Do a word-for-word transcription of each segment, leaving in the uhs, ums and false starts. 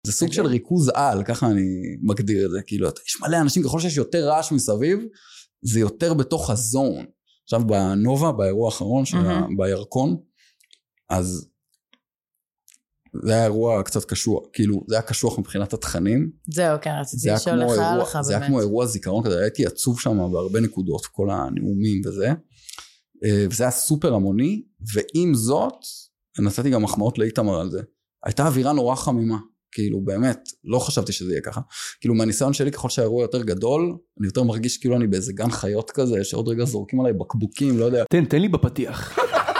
זה סוג של ריכוז על, ככה אני מגדיר את זה, כאילו, יש מלא אנשים, ככל שיש יותר רעש מסביב, זה יותר בתוך הזון. עכשיו בנובה, באירוע האחרון, בירקון, אז זה היה אירוע קצת קשוח, כאילו, זה היה קשוח מבחינת התכנים. זהו, כן, רציתי לשאול לך עליך באמת. זה היה כמו אירוע זיכרון כזה, הייתי עצוב שם בהרבה נקודות, כל הנאומים וזה, וזה היה סופר המוני, ועם זאת, נתתי גם מחמאות לאיתמר על זה, הייתה אווירה נורא חמימה, כאילו באמת, לא חשבתי שזה יהיה ככה, כאילו מהניסיון שלי ככל שהאירוע יותר גדול, אני יותר מרגיש כאילו אני באיזה גן חיות כזה, שעוד רגע זורקים עליי בקבוקים, לא יודע. תן, תן לי בפתיח.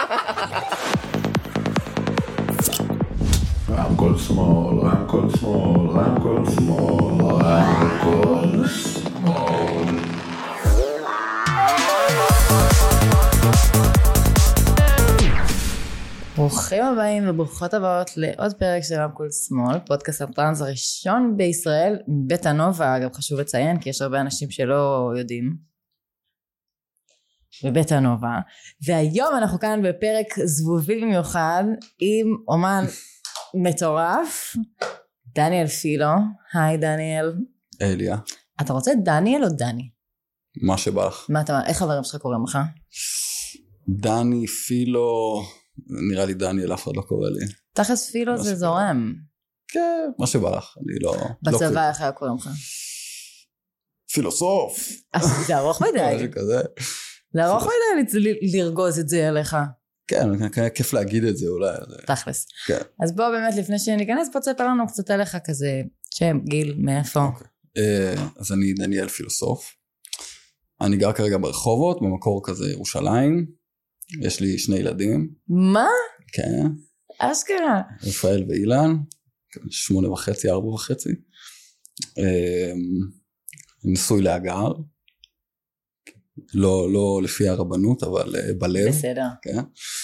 רמקול שמאל, רמקול שמאל, רמקול שמאל, רמקול שמאל. ברוכים הבאים וברוכות הבאות לעוד פרק של רמקול שמאל, פודקאסט הטרנס הראשון בישראל, בית הנובה, אגב חשוב לציין כי יש הרבה אנשים שלא יודעים, בבית הנובה, והיום אנחנו כאן בפרק זבובי במיוחד עם אומן מטורף, דניאל פילו. היי דניאל. אליה. אתה רוצה דניאל או דני? מה שבא לך. מה אתה, איך חברים שלך קוראים לך? דני, פילו, נראה לי דניאל, אף אחד לא קורא לי. תכף פילו זה זורם. כן, מה שבא לך, אני לא... בצבא איך היה קוראים לך? פילוסוף. זה ארוך מדי. משהו כזה. זה ארוך מדי לרגוז את זה עליך. כן, כיף להגיד את זה אולי. תכלס. כן. אז בוא באמת לפני שניכנס, בוא תספר לנו קצת עליך כזה, שם, גיל, מאיפה. אז אני דניאל פילוסוף. אני גר כרגע ברחובות, במקור כזה ירושלים. יש לי שני ילדים. מה? כן. אשכרה. רפאל ואילן, שמונה וחצי, ארבע וחצי. נשוי להגר. לא, לא לפי הרבנות, אבל בלב. בסדר. כן.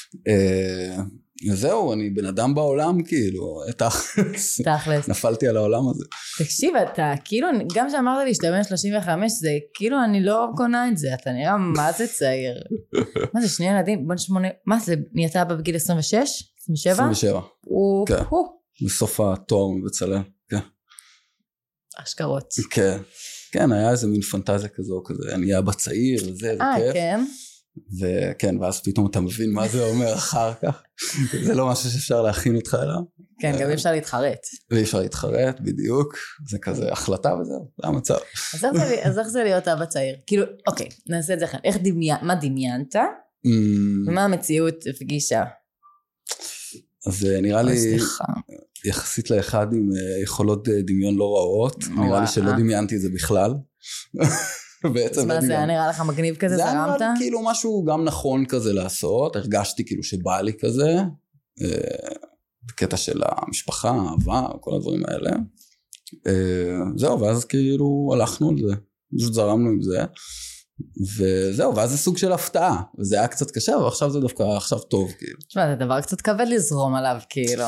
וזהו, אני בן אדם בעולם, כאילו, תכלס. תכלס. נפלתי על העולם הזה. תקשיב, אתה, כאילו, גם שאמרת לי שאתה בן שלושים וחמש, זה, כאילו, אני לא קונה את זה, אתה נראה מה זה צעיר. מה זה, שני ילדים, בן שמונה, מה זה, נהייתה בגיל עשרים ושש? עשרים ושבע? עשרים ושבע. כן. בסוף התואר מבצלם, כן. אשכרות. כן. כן, היה איזה מין פנטזיה כזו, כזה, אני אהיה בצעיר, וזה, זה כיף. כן. וכן, ואז פתאום אתה מבין מה זה אומר אחר כך. זה לא משהו שאפשר להכין אותך אליו. כן, גם אי אפשר להתחרט. ואי אפשר להתחרט, בדיוק. זה כזה החלטה וזהו, זה המצב. אז איך זה להיות אבא צעיר? כאילו, אוקיי, נעשה את זה אחר. מה דמיינת? ומה המציאות הפגישה? אז נראה לי, יחסית לאחד עם יכולות דמיון לא רעות, נראה לי שלא דמיינתי את זה בכלל. אז מה זה היה נראה לך מגניב כזה, זרמת? זה היה נראה לי כאילו משהו גם נכון כזה לעשות, הרגשתי כאילו שבא לי כזה, בקטע של המשפחה, אהבה, כל הדברים האלה. זהו, ואז כאילו הלכנו על זה, פשוט זרמנו עם זה. וזהו, ואז זה סוג של הפתעה, וזה היה קצת קשה, אבל עכשיו זה דווקא עכשיו טוב, כאילו. תשמע, זה דבר קצת כבד לזרום עליו, כאילו.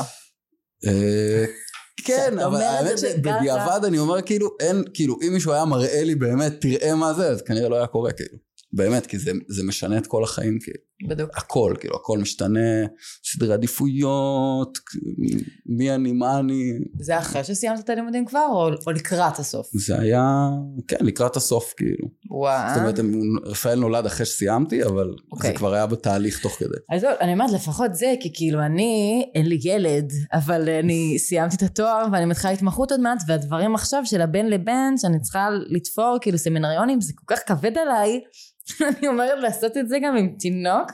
כן, אבל האמת שבדיעבד אני אומר, כאילו, אין, כאילו, אם מישהו היה מראה לי באמת, תראה מה זה, אז כנראה לא היה קורה, כאילו. באמת, כי זה, זה משנה את כל החיים, כאילו. בדיוק. הכל, כאילו, הכל משתנה, סדרי עדיפויות, מי אני, מה אני. זה אחרי שסיימת את הלימודים כבר, או, או לקראת הסוף? זה היה, כן, לקראת הסוף, כאילו. וואו. זאת אומרת, רפאל נולד אחרי שסיימתי, אבל okay. זה כבר היה בתהליך תוך כדי. אז אני אומרת, לפחות זה, כי כאילו אני, אין לי ילד, אבל אני סיימתי את התואר, ואני מתחילה התמחות עוד מעט, והדברים עכשיו של הבן לבן, שאני צריכה לתפור, כאילו סמינריונים, זה כל כך כבד עליי, אני אומרת לעשות את זה גם עם תינוק.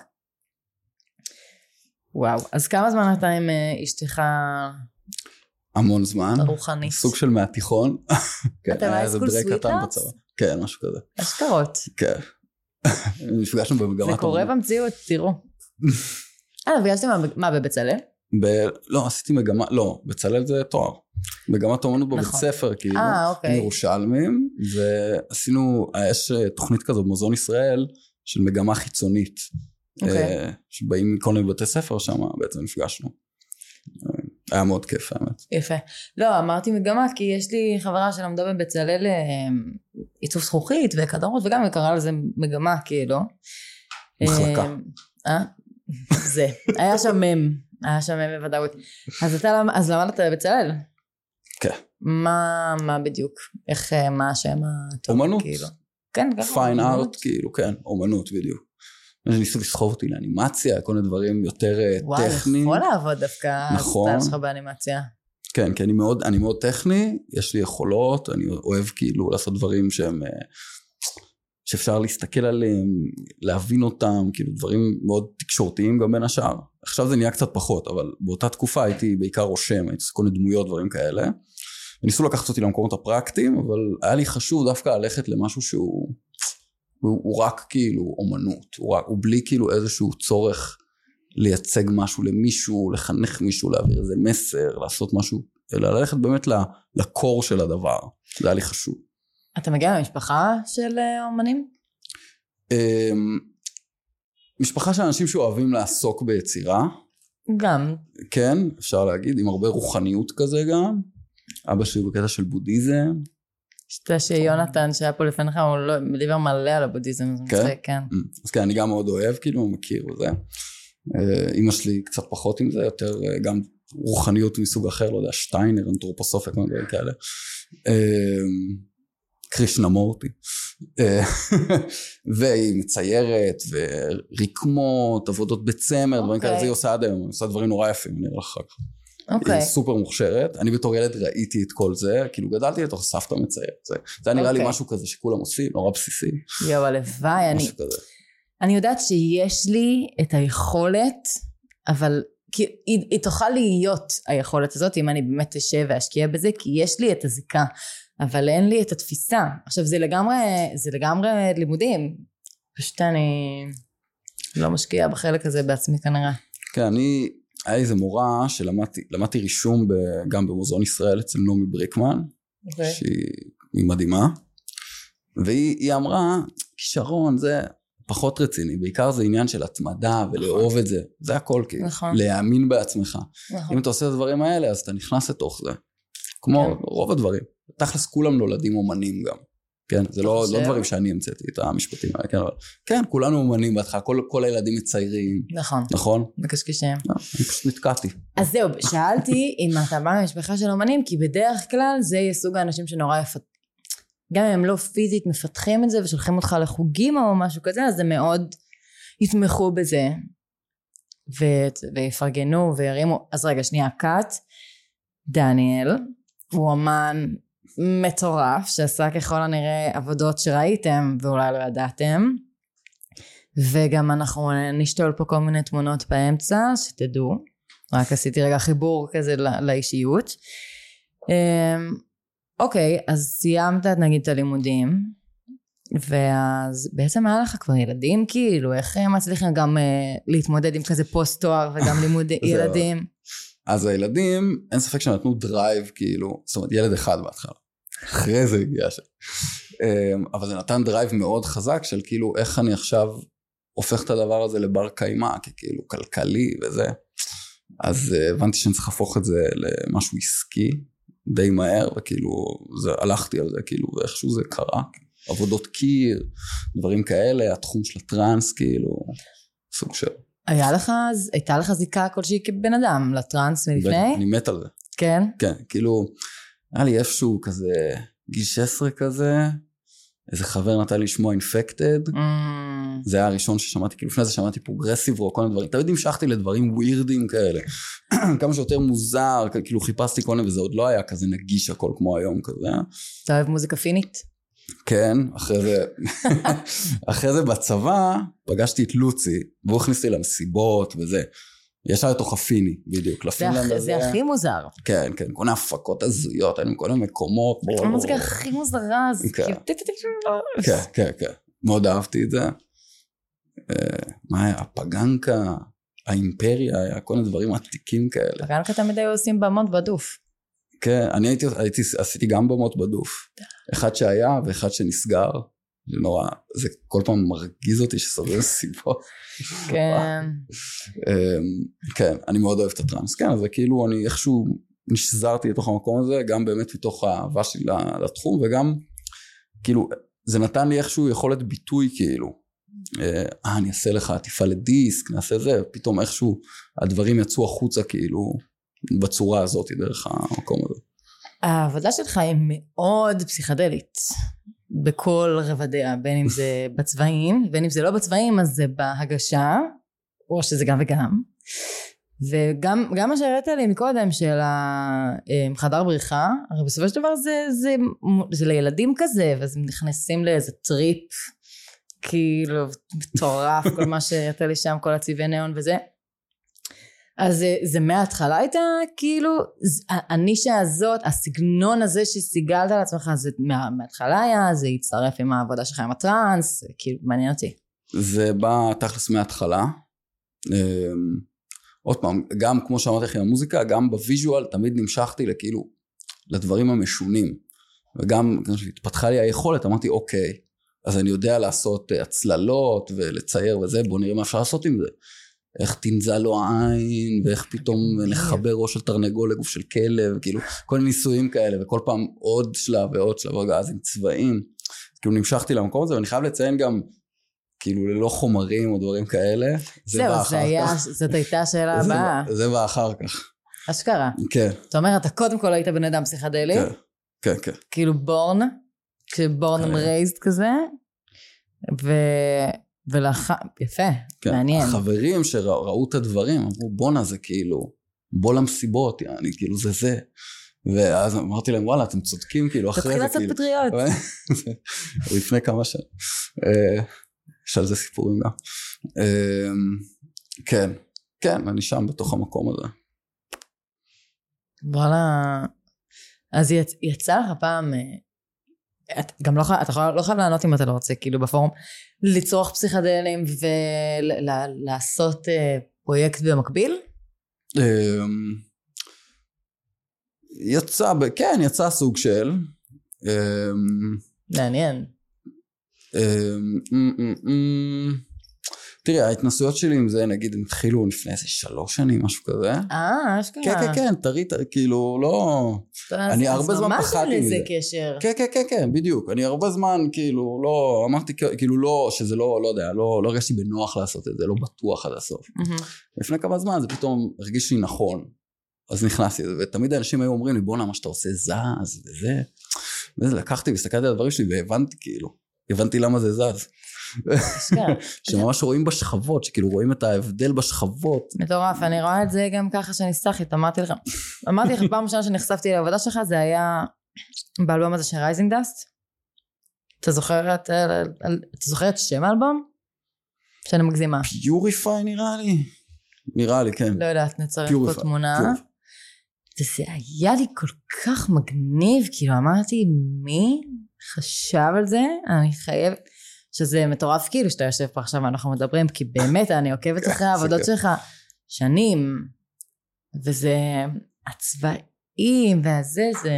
וואו, אז כמה זמן אתה עם אשתך? המון זמן. רוחנית. סוג של מהתיכון. אתה מהסקול סוויטארס? כן, משהו כזה. אשכרות. כן. נפגשנו במגמת. זה קורה במציאות, תראו. אה, נפגשתם מה, בבצלאל? לא, עשיתי מגמה, לא, בצלאל זה תואר. מגמת אומנות בבית ספר, כאילו, ירושלמים, ועשינו, יש תוכנית כזו במוזיאון ישראל, של מגמה חיצונית, שבאים מכל מיני בתי ספר שם, בעצם נפגשנו. היה מאוד כיף, האמת. יפה. לא, אמרתי מגמה, כי יש לי חברה שלמדה בבצלאל עיצוב זכוכית וכדורות, וגם היא קראה לזה מגמה, כאילו. מחלקה. אה? זה. היה שם מם. היה שם מם בוודאות. אז אתה, אז למדת בבצלאל? כן. מה, מה בדיוק? איך, מה השם הטוב? אומנות. כאילו? כן, ככה. פיין ארט, כאילו, כן, אומנות בדיוק. ניסו לסחוב אותי לאנימציה, כל מיני דברים יותר טכניים. וואי, יכול לעבוד דווקא נכון. הסטייל שלך באנימציה. כן, כי אני מאוד, אני מאוד טכני, יש לי יכולות, אני אוהב כאילו לעשות דברים שהם, שאפשר להסתכל עליהם, להבין אותם, כאילו דברים מאוד תקשורתיים גם בין השאר. עכשיו זה נהיה קצת פחות, אבל באותה תקופה הייתי בעיקר רושם, הייתי כל מיני דמויות, דברים כאלה. וניסו לקחת אותי למקומות הפרקטיים, אבל היה לי חשוב דווקא ללכת למשהו שהוא, הוא, הוא רק כאילו אומנות, הוא, רק, הוא בלי כאילו איזשהו צורך לייצג משהו למישהו, לחנך מישהו, להעביר איזה מסר, לעשות משהו, אלא ללכת באמת לקור של הדבר. זה היה לי חשוב. אתה מגיע למשפחה של אומנים? משפחה של אנשים שאוהבים לעסוק ביצירה. גם. כן, אפשר להגיד, עם הרבה רוחניות כזה גם. אבא שלי בקטע של בודהיזם. שאתה שיונתן שהיה פה לפניך, הוא לא, דיבר מלא על הבודהיזם. כן? כן. אז כן, אני גם מאוד אוהב, כאילו, הוא מכיר וזה. אמא שלי קצת פחות עם זה, יותר גם רוחניות מסוג אחר, לא יודע, שטיינר, אנתרופוסופיה, כמו דברים כאלה. קרישנמורטי. והיא מציירת, ורקמות, עבודות בצמר, דברים כאלה, זה היא עושה עד היום, היא עושה דברים נורא יפים, אני אראה לך אחר כך. היא סופר מוכשרת, אני בתור ילד ראיתי את כל זה, כאילו גדלתי לתוך סבתא מציירת, זה היה נראה לי משהו כזה שכולם עושים, נורא בסיסי. יואו, הלוואי, אני... אני יודעת שיש לי את היכולת, אבל היא, היא תוכל להיות היכולת הזאת, אם אני באמת אשב ואשקיע בזה, כי יש לי את הזיקה, אבל אין לי את התפיסה. עכשיו זה לגמרי, זה לגמרי לימודים, פשוט אני לא משקיעה בחלק הזה בעצמי כנראה. כן, אני, היה איזה מורה שלמדתי, למדתי רישום גם במוזיאון ישראל אצל נעמי בריקמן, okay. שהיא מדהימה, והיא אמרה, כישרון זה פחות רציני, בעיקר זה עניין של התמדה ולאהוב את זה, זה הכל כאילו, להאמין בעצמך. אם אתה עושה את הדברים האלה, אז אתה נכנס לתוך זה, כמו רוב הדברים. תכלס כולם נולדים אומנים גם, כן? זה לא דברים שאני המצאתי את המשפטים האלה, כן? כן, כולנו אומנים בהתחלה, כל הילדים מציירים. נכון. נכון? מקשקשים. אני פשוט נתקעתי. אז זהו, שאלתי אם אתה בא למשפחה של אומנים, כי בדרך כלל זה יהיה סוג האנשים שנורא יפת... גם אם הם לא פיזית מפתחים את זה ושולחים אותך לחוגים או משהו כזה, אז הם מאוד יתמכו בזה ו- ויפרגנו וירימו. אז רגע, שנייה, קאט, דניאל, הוא אמן מטורף שעשה ככל הנראה עבודות שראיתם ואולי לא ידעתם, וגם אנחנו נשתול פה כל מיני תמונות באמצע שתדעו, רק עשיתי רגע חיבור כזה לא- לאישיות. אוקיי, אז סיימת נגיד את הלימודים, ואז בעצם היה לך כבר ילדים כאילו, איך מצליחים גם uh, להתמודד עם כזה פוסט תואר וגם לימוד ילדים? אז הילדים, אין ספק שנתנו דרייב כאילו, זאת אומרת ילד אחד בהתחלה, אחרי זה הגיע שם, אבל זה נתן דרייב מאוד חזק של כאילו איך אני עכשיו הופך את הדבר הזה לבר קיימא, כאילו כלכלי וזה, אז הבנתי שאני צריך להפוך את זה למשהו עסקי, די מהר, וכאילו, זה, הלכתי על זה, כאילו, ואיכשהו זה קרה, עבודות קיר, דברים כאלה, התחום של הטרנס, כאילו, סוג של... היה לך, הייתה לך זיקה כלשהי כבן אדם, לטרנס מלפני? אני מת על זה. כן? כן, כאילו, היה לי איפשהו כזה, גיל שש עשרה כזה, איזה חבר נתן לי לשמוע אינפקטד, mm. זה היה הראשון ששמעתי, כאילו לפני זה שמעתי פרוגרסיב או כל מיני דברים, תמיד המשכתי לדברים ווירדים כאלה, כמה שיותר מוזר, כאילו חיפשתי כל מיני, וזה עוד לא היה כזה נגיש הכל כמו היום כזה. אתה אוהב מוזיקה פינית? כן, אחרי זה, אחרי זה בצבא, פגשתי את לוצי, והוא הכניסתי למסיבות וזה, ישר לתוך הפיני, בדיוק. זה, זה הכי מוזר. כן, כן, כל ההפקות הזויות, היינו כל המקומות. המוזיקה הכי מוזרה, אז כן, כן, כן, מאוד אהבתי את זה. מה היה? הפגנקה, האימפריה, היה כל מיני דברים עתיקים כאלה. פגנקה תמיד היו עושים במות בדוף. כן, אני הייתי, הייתי, עשיתי גם במות בדוף. אחד שהיה ואחד שנסגר. זה נורא, זה כל פעם מרגיז אותי שסוגר סיבות. כן. כן, אני מאוד אוהב את הטרנס. כן, אז זה כאילו אני איכשהו נשזרתי לתוך המקום הזה, גם באמת מתוך האהבה שלי לתחום, וגם כאילו זה נתן לי איכשהו יכולת ביטוי כאילו, אה, אני אעשה לך עטיפה לדיסק, נעשה זה, פתאום איכשהו הדברים יצאו החוצה כאילו, בצורה הזאת דרך המקום הזה. העבודה שלך היא מאוד פסיכדלית, בכל רבדיה, בין אם זה בצבעים, בין אם זה לא בצבעים, אז זה בהגשה, או שזה גם וגם. וגם גם מה שהראית לי מקודם של החדר בריחה, הרי בסופו של דבר זה, זה, זה לילדים כזה, ואז הם נכנסים לאיזה טריפ, כאילו מטורף, כל מה שהראית לי שם, כל הצבעי ניאון וזה. אז זה, זה מההתחלה הייתה, כאילו, הנישה הזאת, הסגנון הזה שסיגלת על עצמך, זה מה, מההתחלה היה, זה יצטרף עם העבודה שלך עם הטרנס, כאילו, מעניין אותי. זה בא תכלס מההתחלה. עוד פעם, גם כמו שאמרתי לכם המוזיקה, גם בוויז'ואל תמיד נמשכתי לכאילו, לדברים המשונים. וגם התפתחה לי היכולת, אמרתי אוקיי, אז אני יודע לעשות הצללות ולצייר וזה, בוא נראה מה אפשר לעשות עם זה. איך תנזל לו העין, ואיך פתאום לחבר ראש של תרנגול לגוף של כלב, כאילו, כל ניסויים כאלה, וכל פעם עוד שלב ועוד שלב, אז עם צבעים. כאילו נמשכתי למקום הזה, ואני חייב לציין גם, כאילו ללא חומרים או דברים כאלה, זה בא אחר כך. זאת הייתה השאלה הבאה. זה בא אחר כך. אשכרה. כן. אתה אומר, אתה קודם כל היית בן אדם פסיכדלי? כן, כן, כן. כאילו בורן, כשבורן רייזד כזה, ו... ולאחר, יפה, כן. מעניין. החברים שראו את הדברים, אמרו בונה זה כאילו, בוא למסיבות, אני כאילו זה זה. ואז אמרתי להם וואלה אתם צודקים כאילו אחרי זה. תתחיל לעשות פטריות. לפני כמה שנים. יש על זה סיפורים גם. כן, כן, אני שם בתוך המקום הזה. וואלה, אז יצא לך פעם, את גם לא חייב, אתה לא חייב לענות אם אתה לא רוצה, כאילו בפורום, לצרוך פסיכדלים ולעשות פרויקט במקביל? יצא, כן, יצא סוג של. מעניין. תראי, ההתנסויות שלי עם זה, נגיד, הם התחילו לפני איזה שלוש שנים, משהו כזה. אה, אשכרה. כן, כן, כן, תראי, כאילו, לא... אני הרבה זמן פחדתי מזה. לזה קשר. כן, כן, כן, כן, בדיוק. אני הרבה זמן, כאילו, לא, אמרתי, כאילו, לא, שזה לא, לא יודע, לא, לא הרגשתי בנוח לעשות את זה, לא בטוח עד הסוף. לפני כמה זמן, זה פתאום הרגיש לי נכון. אז נכנסתי לזה, ותמיד האנשים היו אומרים לי, בוא נע, מה שאתה עושה זז, וזה. וזה, לקחתי והסתכלתי על הדברים שלי, והבנתי, כאילו, הבנתי למה זה זז. שממש רואים בשכבות, שכאילו רואים את ההבדל בשכבות. מטורף, אני רואה את זה גם ככה שאני סחית, אמרתי לך, אמרתי לך, פעם ראשונה שנחשפתי לעבודה שלך, זה היה באלבום הזה של רייזינג דאסט. אתה זוכר את, אתה זוכר את שם האלבום? שאני מגזימה. פיוריפיי נראה לי. נראה לי, כן. לא יודעת, נצטרך פה תמונה. זה היה לי כל כך מגניב, כאילו אמרתי, מי חשב על זה? אני חייבת... שזה מטורף כאילו שאתה יושב פה עכשיו ואנחנו מדברים, כי באמת אני עוקבת אחרי העבודות שלך שנים, וזה הצבעים והזה, זה...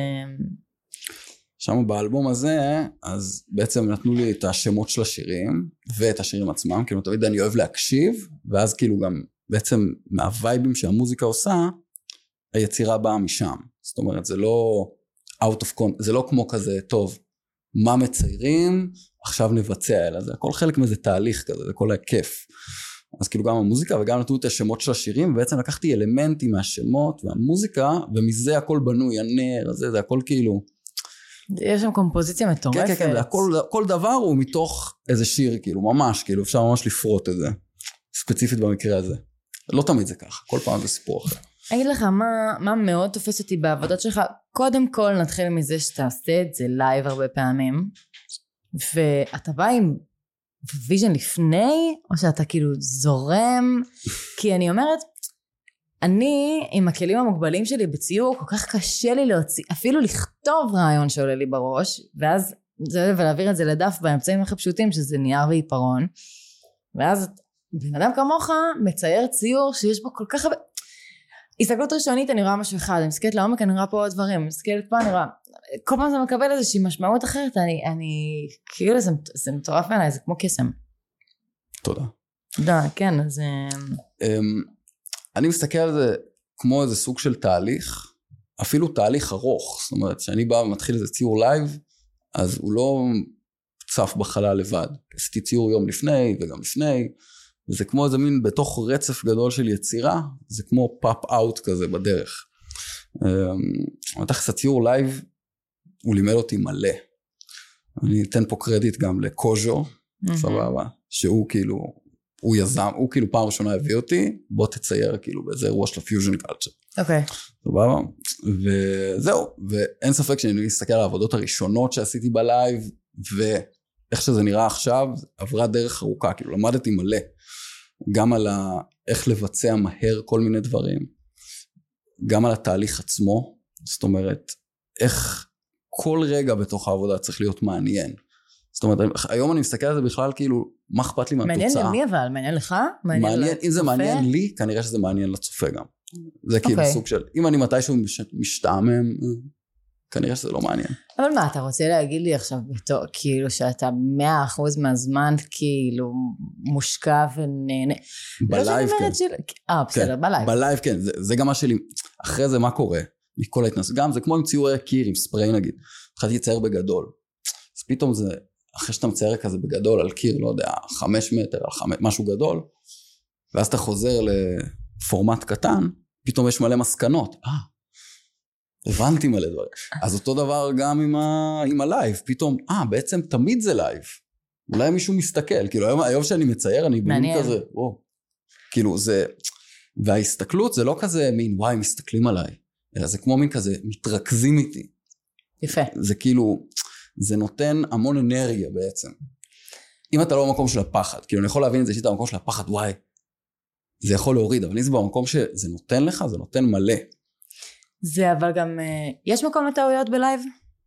שם באלבום הזה, אז בעצם נתנו לי את השמות של השירים, ואת השירים עצמם, כאילו תמיד אני אוהב להקשיב, ואז כאילו גם בעצם מהווייבים שהמוזיקה עושה, היצירה באה משם. זאת אומרת, זה לא out of context, זה לא כמו כזה, טוב, מה מציירים, עכשיו נבצע, אלא זה הכל חלק מזה תהליך כזה, זה כל הכיף. אז כאילו גם המוזיקה וגם נתנו את השמות של השירים, ובעצם לקחתי אלמנטים מהשמות והמוזיקה, ומזה הכל בנוי, הנר, זה, זה הכל כאילו... יש שם קומפוזיציה מטורפת. כן, כן, כן, הכל, כל דבר הוא מתוך איזה שיר, כאילו, ממש, כאילו, אפשר ממש לפרוט את זה, ספציפית במקרה הזה. לא תמיד זה ככה, כל פעם זה סיפור אחר. אגיד לך, מה, מה מאוד תופס אותי בעבודות שלך, קודם כל נתחיל מזה שאתה עושה את זה לייב הרבה פעמים, ואתה בא עם ויז'ן לפני, או שאתה כאילו זורם, כי אני אומרת, אני עם הכלים המוגבלים שלי בציור, כל כך קשה לי להוציא, אפילו לכתוב רעיון שעולה לי בראש, ואז זה ולהעביר את זה לדף באמצעים הכי פשוטים, שזה נייר ועיפרון, ואז בן אדם כמוך מצייר ציור שיש בו כל כך הרבה, הסתכלות ראשונית אני רואה משהו אחד, אני מסתכלת לעומק, אני רואה פה עוד דברים, אני מסתכלת פה, אני רואה, כל פעם זה מקבל איזושהי משמעות אחרת, אני, אני, כאילו זה, זה מטורף בעיניי, זה כמו קסם. תודה. תודה, כן, אז... אני מסתכל על זה כמו איזה סוג של תהליך, אפילו תהליך ארוך, זאת אומרת, שאני בא ומתחיל איזה ציור לייב, אז הוא לא צף בחלל לבד, עשיתי ציור יום לפני וגם לפני, וזה כמו איזה מין בתוך רצף גדול של יצירה, זה כמו פאפ אאוט כזה בדרך. מתחס הציור לייב, הוא לימד אותי מלא. אני אתן פה קרדיט גם לקוז'ו, סבבה, שהוא כאילו, הוא יזם, הוא כאילו פעם ראשונה הביא אותי, בוא תצייר כאילו באיזה אירוע של הפיוז'ן קלצ'ר. אוקיי. סבבה, וזהו, ואין ספק שאני אסתכל על העבודות הראשונות שעשיתי בלייב, ואיך שזה נראה עכשיו, עברה דרך ארוכה, כאילו למדתי מלא, גם על איך לבצע מהר כל מיני דברים, גם על התהליך עצמו, זאת אומרת, איך כל רגע בתוך העבודה צריך להיות מעניין. זאת אומרת, היום אני מסתכל על זה בכלל כאילו, מה אכפת לי מהתוצאה? מעניין למי אבל? מעניין לך? מעניין, אם זה מעניין לי, כנראה שזה מעניין לצופה גם. זה כאילו סוג של, אם אני מתישהו משתעמם, כנראה שזה לא מעניין. אבל מה, אתה רוצה להגיד לי עכשיו, כאילו שאתה מאה אחוז מהזמן כאילו מושקע ונהנה? בלייב כן. אה, בסדר, בלייב. בלייב כן, זה גם מה שלי, אחרי זה מה קורה? מכל ההתנסות, גם זה כמו עם ציורי קיר, עם ספרי נגיד, התחלתי לצייר בגדול, אז פתאום זה, אחרי שאתה מצייר כזה בגדול על קיר, לא יודע, חמש מטר, על חמש, משהו גדול, ואז אתה חוזר לפורמט קטן, פתאום יש מלא מסקנות, אה, הבנתי מלא דברים, אז אותו דבר גם עם, ה, עם הלייב, פתאום, אה, בעצם תמיד זה לייב, אולי מישהו מסתכל, כאילו היום, היום שאני מצייר, אני באים כזה, וואו, כאילו זה, וההסתכלות זה לא כזה מין, וואי, מסתכלים עליי, אלא זה כמו מין כזה, מתרכזים איתי. יפה. זה כאילו, זה נותן המון אנרגיה בעצם. אם אתה לא במקום של הפחד, כאילו אני יכול להבין את זה שאתה במקום של הפחד, וואי, זה יכול להוריד, אבל אם זה במקום שזה נותן לך, זה נותן מלא. זה אבל גם, יש מקום לטעויות בלייב?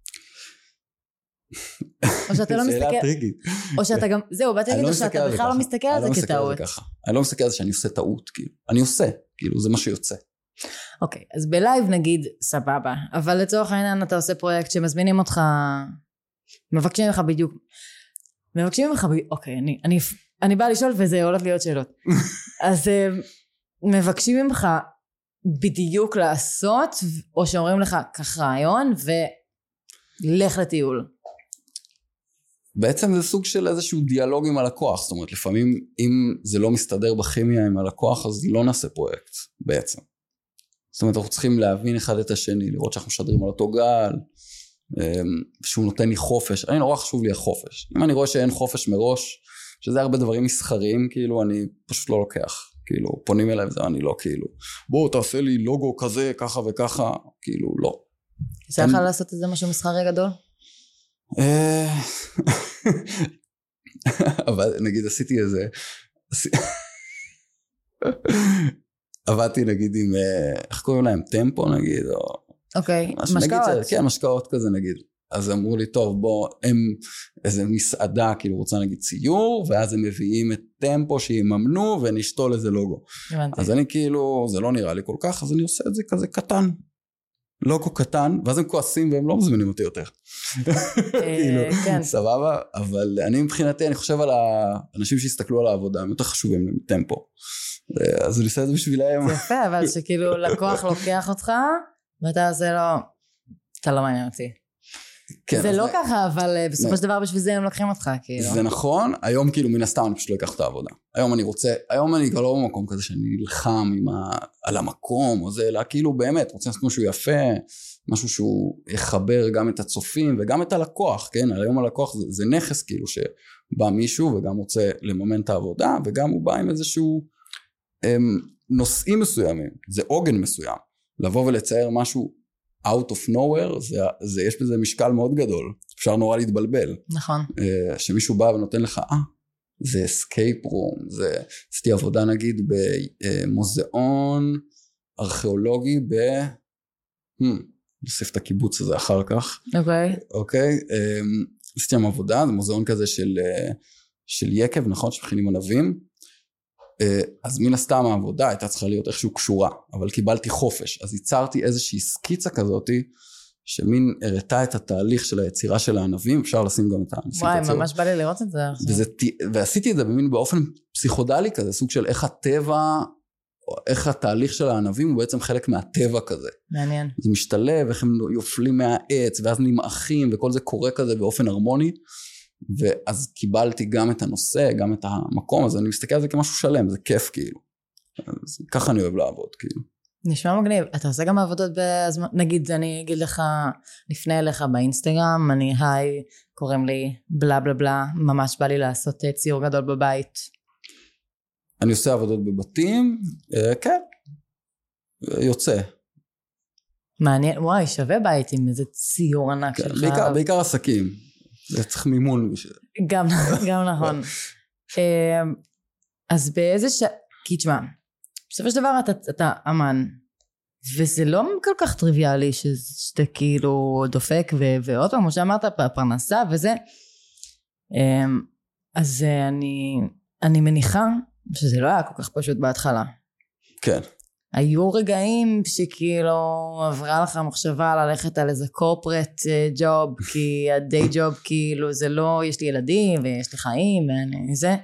או שאתה לא מסתכל... שאלה טריגית. או שאתה גם, זהו, באתי להגיד שאתה בכלל לא מסתכל על זה כטעות. אני לא מסתכל על זה שאני עושה טעות, כאילו. אני עושה, כאילו, זה מה שיוצא. אוקיי, אז בלייב נגיד סבבה, אבל לצורך העניין אתה עושה פרויקט שמזמינים אותך, מבקשים ממך בדיוק, מבקשים ממך בדיוק, אוקיי, אני, אני, אני באה לשאול וזה הולך להיות שאלות. אז מבקשים ממך בדיוק לעשות, או שאומרים לך כך רעיון ולך לטיול. בעצם זה סוג של איזשהו דיאלוג עם הלקוח, זאת אומרת לפעמים אם זה לא מסתדר בכימיה עם הלקוח אז לא נעשה פרויקט בעצם. זאת אומרת, אנחנו צריכים להבין אחד את השני, לראות שאנחנו משדרים על אותו גל, שהוא נותן לי חופש. אני נורא חשוב לי החופש. אם אני רואה שאין חופש מראש, שזה הרבה דברים מסחריים, כאילו, אני פשוט לא לוקח. כאילו, פונים אליי וזה, אני לא כאילו, בוא, תעשה לי לוגו כזה, ככה וככה, כאילו, לא. זה יכול לעשות איזה משהו מסחרי גדול? אבל נגיד, עשיתי איזה... עבדתי נגיד עם, איך קוראים להם, טמפו נגיד, או... אוקיי, משקאות. כן, משקאות כזה נגיד. אז אמרו לי, טוב, בוא, הם איזה מסעדה, כאילו רוצה נגיד ציור, ואז הם מביאים את טמפו שיממנו, ונשתול איזה לוגו. אז אני כאילו, זה לא נראה לי כל כך, אז אני עושה את זה כזה קטן. לוגו קטן, ואז הם כועסים, והם לא מזמינים אותי יותר. כאילו, סבבה, אבל אני מבחינתי, אני חושב על האנשים שהסתכלו על העבודה, הם יותר חשובים להם טמפו. אז אני עושה את זה בשבילהם. זה יפה, אבל שכאילו לקוח לוקח אותך, ואתה עושה לו, אתה לא מעניין אותי. זה לא ככה, אבל בסופו של דבר בשביל זה הם לוקחים אותך, כאילו. זה נכון, היום כאילו מן הסתם אני פשוט לא אקח את העבודה. היום אני רוצה, היום אני כבר לא במקום כזה שאני נלחם על המקום, או זה, אלא כאילו באמת, רוצה לעשות משהו יפה, משהו שהוא יחבר גם את הצופים, וגם את הלקוח, כן? היום הלקוח זה נכס כאילו, שבא מישהו וגם רוצה לממן את העבודה, וגם הוא בא עם איזשהו נושאים מסוימים, זה עוגן מסוים, לבוא ולצייר משהו out of nowhere, זה, זה, יש בזה משקל מאוד גדול, אפשר נורא להתבלבל. נכון. שמישהו בא ונותן לך, אה, זה escape room, זה, עשיתי עבודה נגיד במוזיאון ארכיאולוגי ב... Hmm, נוסיף את הקיבוץ הזה אחר כך. אוקיי. אוקיי, עשיתי שם עבודה, זה מוזיאון כזה של, של יקב, נכון, שמכינים ענבים, אז מן הסתם העבודה הייתה צריכה להיות איכשהו קשורה, אבל קיבלתי חופש, אז ייצרתי איזושהי סקיצה כזאת, שמין הראתה את התהליך של היצירה של הענבים, אפשר לשים גם את הענבים. וואי, ממש בא לי לראות את זה. וזה, ועשיתי את זה במין באופן פסיכודלי כזה, סוג של איך הטבע, איך התהליך של הענבים הוא בעצם חלק מהטבע כזה. מעניין. זה משתלב, איך הם יופלים מהעץ, ואז נמעכים, וכל זה קורה כזה באופן הרמוני, ואז קיבלתי גם את הנושא, גם את המקום, אז אני מסתכל על זה כמשהו שלם, זה כיף כאילו. אז ככה אני אוהב לעבוד כאילו. נשמע מגניב. אתה עושה גם עבודות בזמן, נגיד, אני אגיד לך, נפנה אליך באינסטגרם, אני היי, קוראים לי בלה בלה בלה, ממש בא לי לעשות ציור גדול בבית. אני עושה עבודות בבתים, כן, יוצא. מעניין, וואי, שווה בית עם איזה ציור ענק כן, שלך. בעיקר, בעיקר עסקים, זה צריך מימון. גם, גם נכון. אז באיזה ש... כי תשמע, בסופו של דבר אתה, אתה אמן, וזה לא כל כך טריוויאלי שאתה כאילו דופק, ו- ועוד פעם, כמו שאמרת, פרנסה וזה. אז אני, אני מניחה שזה לא היה כל כך פשוט בהתחלה. כן. היו רגעים שכאילו עברה לך מחשבה ללכת על איזה קורפרט ג'וב, כי הדיי ג'וב כאילו זה לא, יש לי ילדים ויש לי חיים ואני זה.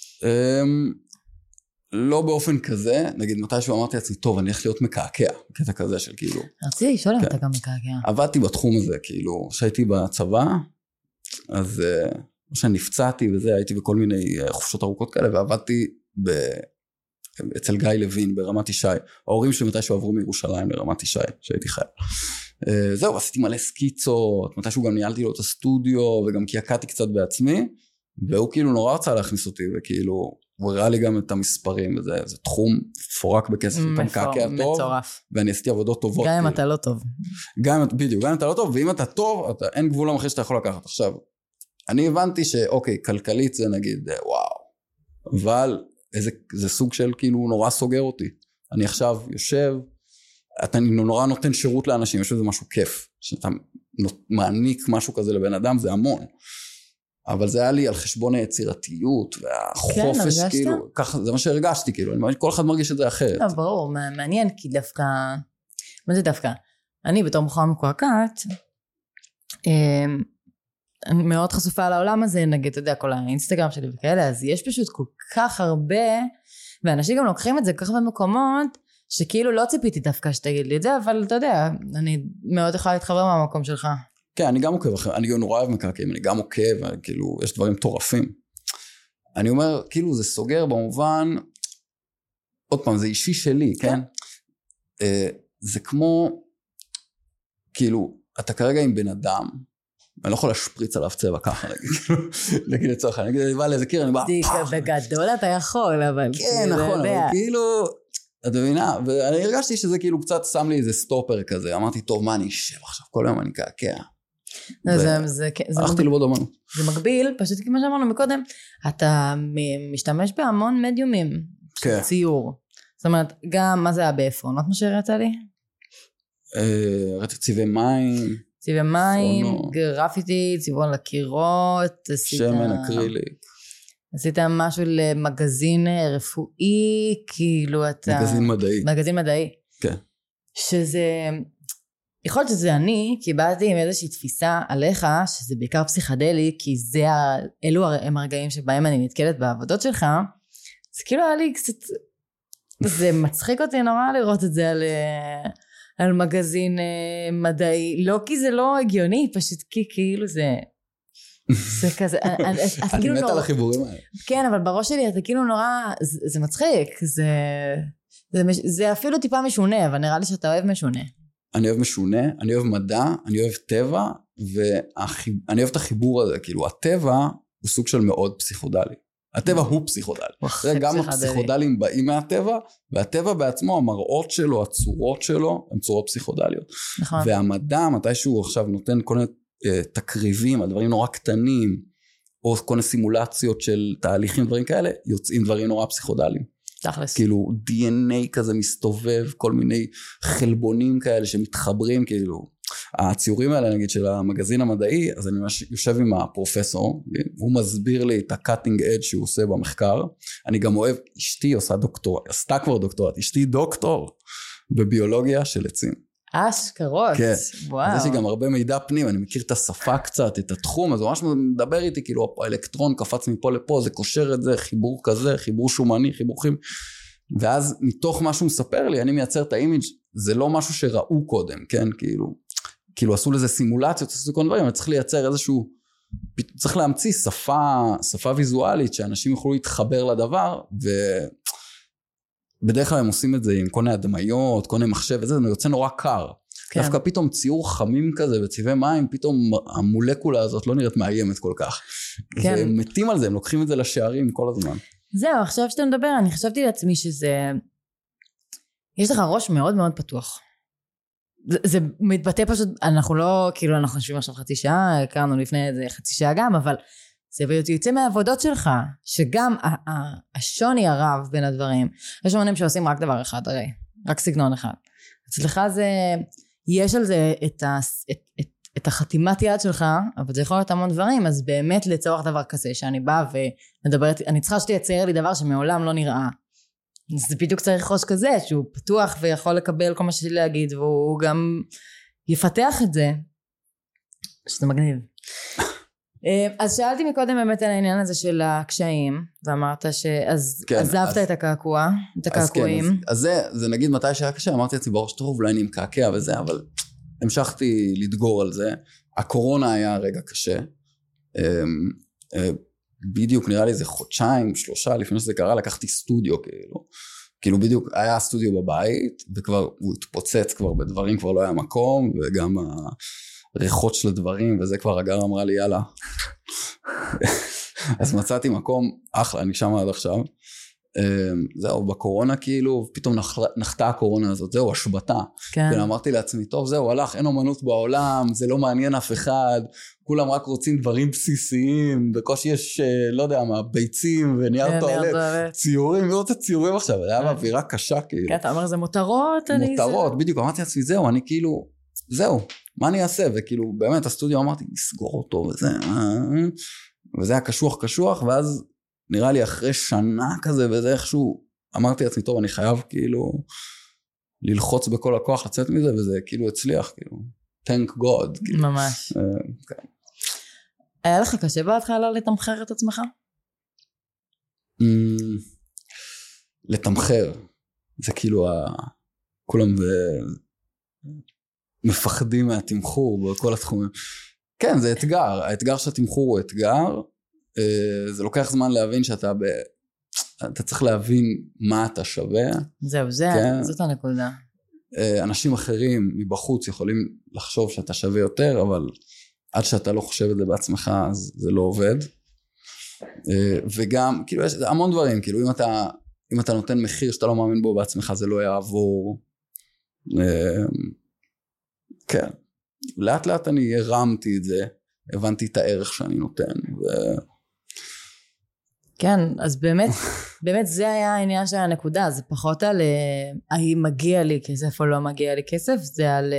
לא באופן כזה, נגיד מתישהו אמרתי לעצמי, טוב, אני הולך להיות מקעקע, קטע כזה של כאילו. רציתי לשאול אם אתה גם מקעקע. עבדתי בתחום הזה, כאילו, כשהייתי בצבא, אז כשנפצעתי וזה, הייתי בכל מיני חופשות ארוכות כאלה, ועבדתי ב... אצל גיא לוין ברמת ישי, ההורים שלי מתישהו עברו מירושלים לרמת ישי, שהייתי חייל. זהו, עשיתי מלא סקיצות, מתישהו גם ניהלתי לו את הסטודיו, וגם קעקעתי קצת בעצמי, והוא כאילו נורא רצה להכניס אותי, וכאילו, הוא הראה לי גם את המספרים, וזה זה תחום פורק בכסף, אתה מקעקע טוב, מצורף. ואני עשיתי עבודות טובות. גם אם כאילו. אתה לא טוב. גם, בדיוק, גם אם אתה לא טוב, ואם אתה טוב, אתה, אין גבול למחיר שאתה יכול לקחת. עכשיו, אני הבנתי שאוקיי, כלכלית זה נגיד, וואו, אבל איזה, זה סוג של כאילו נורא סוגר אותי. אני עכשיו יושב, אתה נורא נותן שירות לאנשים, יש לזה משהו כיף, שאתה מעניק משהו כזה לבן אדם, זה המון. אבל זה היה לי על חשבון היצירתיות, והחופש, כן, כאילו, ככה, זה מה שהרגשתי, כאילו, כל אחד מרגיש את זה אחרת. לא, ברור, מעניין, כי דווקא, מה זה דווקא? אני בתור בחורה מקועקעת, אני מאוד חשופה על העולם הזה, נגיד, אתה יודע, כל האינסטגרם שלי וכאלה, אז יש פשוט כל כך הרבה, ואנשים גם לוקחים את זה כל כך במקומות, שכאילו לא ציפיתי דווקא שתגיד לי את זה, אבל אתה יודע, אני מאוד יכולה להתחבר מהמקום שלך. כן, אני גם עוקב אחרי, אני גם נורא אוהב מקעקעים, אני גם עוקב, כאילו, יש דברים טורפים. אני אומר, כאילו, זה סוגר במובן, עוד פעם, זה אישי שלי, כן? זה כמו, כאילו, אתה כרגע עם בן אדם, אני לא יכול להשפריץ עליו צבע ככה, נגיד, נגיד לצורך, אני אגיד, אני בא לאיזה קיר, אני בא, בגדול אתה יכול, אבל... כן, נכון, אבל כאילו, אתה מבינה, ואני הרגשתי שזה כאילו קצת שם לי איזה סטופר כזה, אמרתי, טוב, מה אני אשב עכשיו, כל היום אני קעקע. הלכתי ללמוד אמנות. זה מקביל, פשוט כמו שאמרנו מקודם, אתה משתמש בהמון מדיומים של ציור. זאת אומרת, גם מה זה היה בעפרונות, מה שהראית לי? ראיתי צבעי מים. צבעי מים, גרפיטי, צבעון לקירות. שמן, אקריליק. עשית משהו למגזין רפואי, כאילו אתה... מגזין מדעי. מגזין מדעי. כן. שזה... יכול להיות שזה אני, כי באתי עם איזושהי תפיסה עליך, שזה בעיקר פסיכדלי, כי זה, אלו הם הרגעים שבהם אני נתקלת בעבודות שלך, זה כאילו היה לי קצת, זה מצחיק אותי נורא לראות את זה על, על מגזין מדעי, לא כי זה לא הגיוני, פשוט כי כאילו זה, זה כזה, אני מת על החיבורים האלה. כן, אבל בראש שלי אתה כאילו נורא, זה מצחיק, זה אפילו טיפה משונה, אבל נראה לי שאתה אוהב משונה. אני אוהב משונה, אני אוהב מדע, אני אוהב טבע, ואני אוהב את החיבור הזה, כאילו הטבע הוא סוג של מאוד פסיכודלי. הטבע הוא פסיכודלי. גם הפסיכודלים באים מהטבע, והטבע בעצמו, המראות שלו, הצורות שלו, הן צורות פסיכודליות. והמדע, מתישהו עכשיו נותן כל מיני תקריבים, הדברים נורא קטנים, או כל מיני סימולציות של תהליכים, דברים כאלה, יוצאים דברים נורא פסיכודליים. תכלס. כאילו די אן איי כזה מסתובב, כל מיני חלבונים כאלה שמתחברים, כאילו, הציורים האלה נגיד של המגזין המדעי, אז אני יושב עם הפרופסור, הוא מסביר לי את הקאטינג אדג' שהוא עושה במחקר, אני גם אוהב, אשתי עושה דוקטורט, עשתה כבר דוקטורט, אשתי דוקטור בביולוגיה של עצים. אשכרות, כן. וואו. אז יש לי גם הרבה מידע פנים, אני מכיר את השפה קצת, את התחום, אז הוא ממש מדבר איתי, כאילו האלקטרון קפץ מפה לפה, זה קושר את זה, חיבור כזה, חיבור שומני, חיבורים, ואז מתוך מה שהוא מספר לי, אני מייצר את האימג', זה לא משהו שראו קודם, כן, כאילו, כאילו עשו לזה סימולציות, עשו כל דברים, אני צריך לייצר איזשהו, צריך להמציא שפה, שפה ויזואלית, שאנשים יוכלו להתחבר לדבר, ו... בדרך כלל הם עושים את זה עם כל מיני הדמיות, כל מיני מחשב וזה, זה יוצא נורא קר. כן. דווקא פתאום ציור חמים כזה וצבעי מים, פתאום המולקולה הזאת לא נראית מאיימת כל כך. כן. והם מתים על זה, הם לוקחים את זה לשערים כל הזמן. זהו, עכשיו שאתה מדבר, אני חשבתי לעצמי שזה, יש לך ראש מאוד מאוד פתוח. זה, זה מתבטא פשוט, אנחנו לא, כאילו אנחנו חושבים עכשיו חצי שעה, הכרנו לפני איזה חצי שעה גם, אבל זה יוצא מהעבודות שלך, שגם השוני הרב בין הדברים, יש אומנים שעושים רק דבר אחד, הרי, רק סגנון אחד. אצלך זה, יש על זה את, ה, את, את, את החתימת יד שלך, אבל זה יכול להיות המון דברים, אז באמת לצורך דבר כזה, שאני באה ומדברת, אני צריכה שתייצר לי דבר שמעולם לא נראה. אז זה בדיוק צריך ראש כזה, שהוא פתוח ויכול לקבל כל מה שיש לי להגיד, והוא גם יפתח את זה, שזה מגניב. אז שאלתי מקודם באמת על העניין הזה של הקשיים, ואמרת שעזבת כן, אז... את הקעקוע, את הקעקועים. אז, כן, אז, אז זה, זה נגיד מתי שהיה קשה, אמרתי לעצמי בראש טוב, אולי אני מקעקע וזה, אבל המשכתי לדגור על זה. הקורונה היה רגע קשה. בדיוק נראה לי זה חודשיים, שלושה, לפני שזה קרה, לקחתי סטודיו כאילו. כאילו בדיוק היה סטודיו בבית, וכבר הוא התפוצץ כבר בדברים, כבר לא היה מקום, וגם הריחות של הדברים, וזה כבר הגר אמרה לי יאללה. אז מצאתי מקום, אחלה, אני שם עד עכשיו. זהו, בקורונה כאילו, פתאום נחתה הקורונה הזאת, זהו, השבטה. כן. ואמרתי לעצמי, טוב, זהו, הלך, אין אומנות בעולם, זה לא מעניין אף אחד, כולם רק רוצים דברים בסיסיים, בקושי יש, לא יודע מה, ביצים ונייר טואלט, ציורים, מי רוצה ציורים עכשיו? זה היה באווירה קשה כאילו. כן, אתה אומר, זה מותרות? מותרות, בדיוק, אמרתי לעצמי, זהו, אני כאילו, זהו, מה אני אעשה? וכאילו, באמת, הסטודיו אמרתי, נסגור אותו וזה, וזה היה קשוח קשוח, ואז נראה לי אחרי שנה כזה, וזה איכשהו, אמרתי לעצמי, טוב, אני חייב כאילו, ללחוץ בכל הכוח לצאת מזה, וזה כאילו הצליח, כאילו, thank God. כאילו. ממש. כן. היה לך קשה בהתחלה לתמחר את עצמך? לתמחר. זה כאילו, כולם מפחדים מהתמחור בכל התחומים. כן, זה אתגר. האתגר של התמחור הוא אתגר. זה לוקח זמן להבין שאתה ב... אתה צריך להבין מה אתה שווה. זהו, זה, כן. זאת הנקודה. אנשים אחרים מבחוץ יכולים לחשוב שאתה שווה יותר, אבל עד שאתה לא חושב את זה בעצמך, אז זה לא עובד. וגם, כאילו, יש המון דברים, כאילו, אם אתה, אם אתה נותן מחיר שאתה לא מאמין בו בעצמך, זה לא יעבור. כן. לאט לאט אני הרמתי את זה, הבנתי את הערך שאני נותן, ו... כן, אז באמת, באמת זה היה העניין של הנקודה, זה פחות על האם מגיע לי כסף או לא מגיע לי כסף, זה על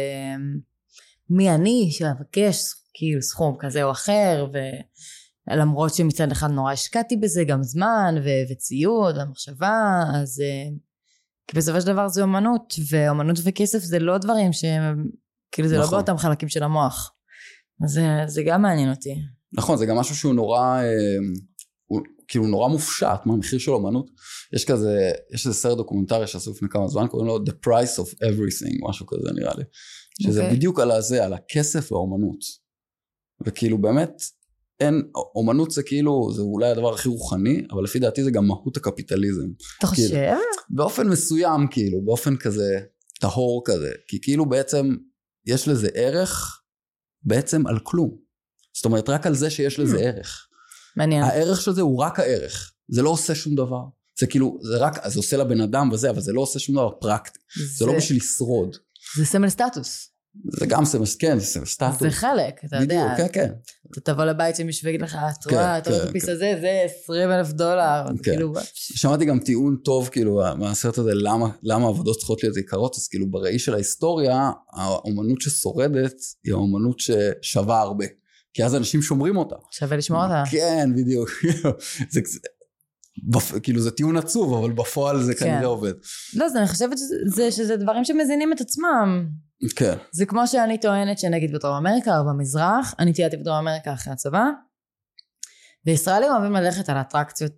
מי אני שאבקש כאילו סכום כזה או אחר, ולמרות שמצד אחד נורא השקעתי בזה גם זמן ו- וציוד ומחשבה, אז בסופו של דבר זה אומנות, ואומנות וכסף זה לא דברים שהם, כאילו זה נכון. לא באותם חלקים של המוח, אז זה, זה גם מעניין אותי. נכון, זה גם משהו שהוא נורא... הוא כאילו נורא מופשט, מה המחיר של אומנות, יש כזה, יש איזה סרט דוקומנטרי שעשו לפני כמה זמן, קוראים לו The Price of Everything, משהו כזה נראה לי, שזה okay. בדיוק על הזה, על הכסף והאומנות, וכאילו באמת, אין, אומנות זה כאילו, זה אולי הדבר הכי רוחני, אבל לפי דעתי זה גם מהות הקפיטליזם. אתה חושב? כאילו, באופן מסוים כאילו, באופן כזה, טהור כזה, כי כאילו בעצם, יש לזה ערך, בעצם על כלום, זאת אומרת רק על זה שיש לזה ערך, מעניין. הערך של זה הוא רק הערך, זה לא עושה שום דבר, זה כאילו, זה רק, זה עושה לבן אדם וזה, אבל זה לא עושה שום דבר פרקטי, זה, זה לא בשביל לשרוד. זה סמל סטטוס. זה גם סמל, כן, זה סמל סטטוס. זה חלק, אתה בדיוק, יודע. כן, כן. אתה תבוא לבית שמישהו ויגיד לך, אתה רואה, אתה רואה את הפיס הזה, זה עשרים אלף דולר, כאילו... שמעתי גם טיעון טוב, כאילו, מהסרט הזה, למה העבודות צריכות להיות יקרות, אז כאילו, בראי של ההיסטוריה, האומנות ששורדת, היא האומנות ששווה הרבה. כי אז אנשים שומרים אותה. שווה לשמור אותה. כן, בדיוק. זה, כאילו זה טיעון עצוב, אבל בפועל זה כנראה עובד. לא, אז אני חושבת שזה, שזה דברים שמזינים את עצמם. כן. זה כמו שאני טוענת שנגיד בדרום אמריקה או במזרח, אני תיארתי בדרום אמריקה אחרי הצבא, וישראלים אוהבים ללכת על אטרקציות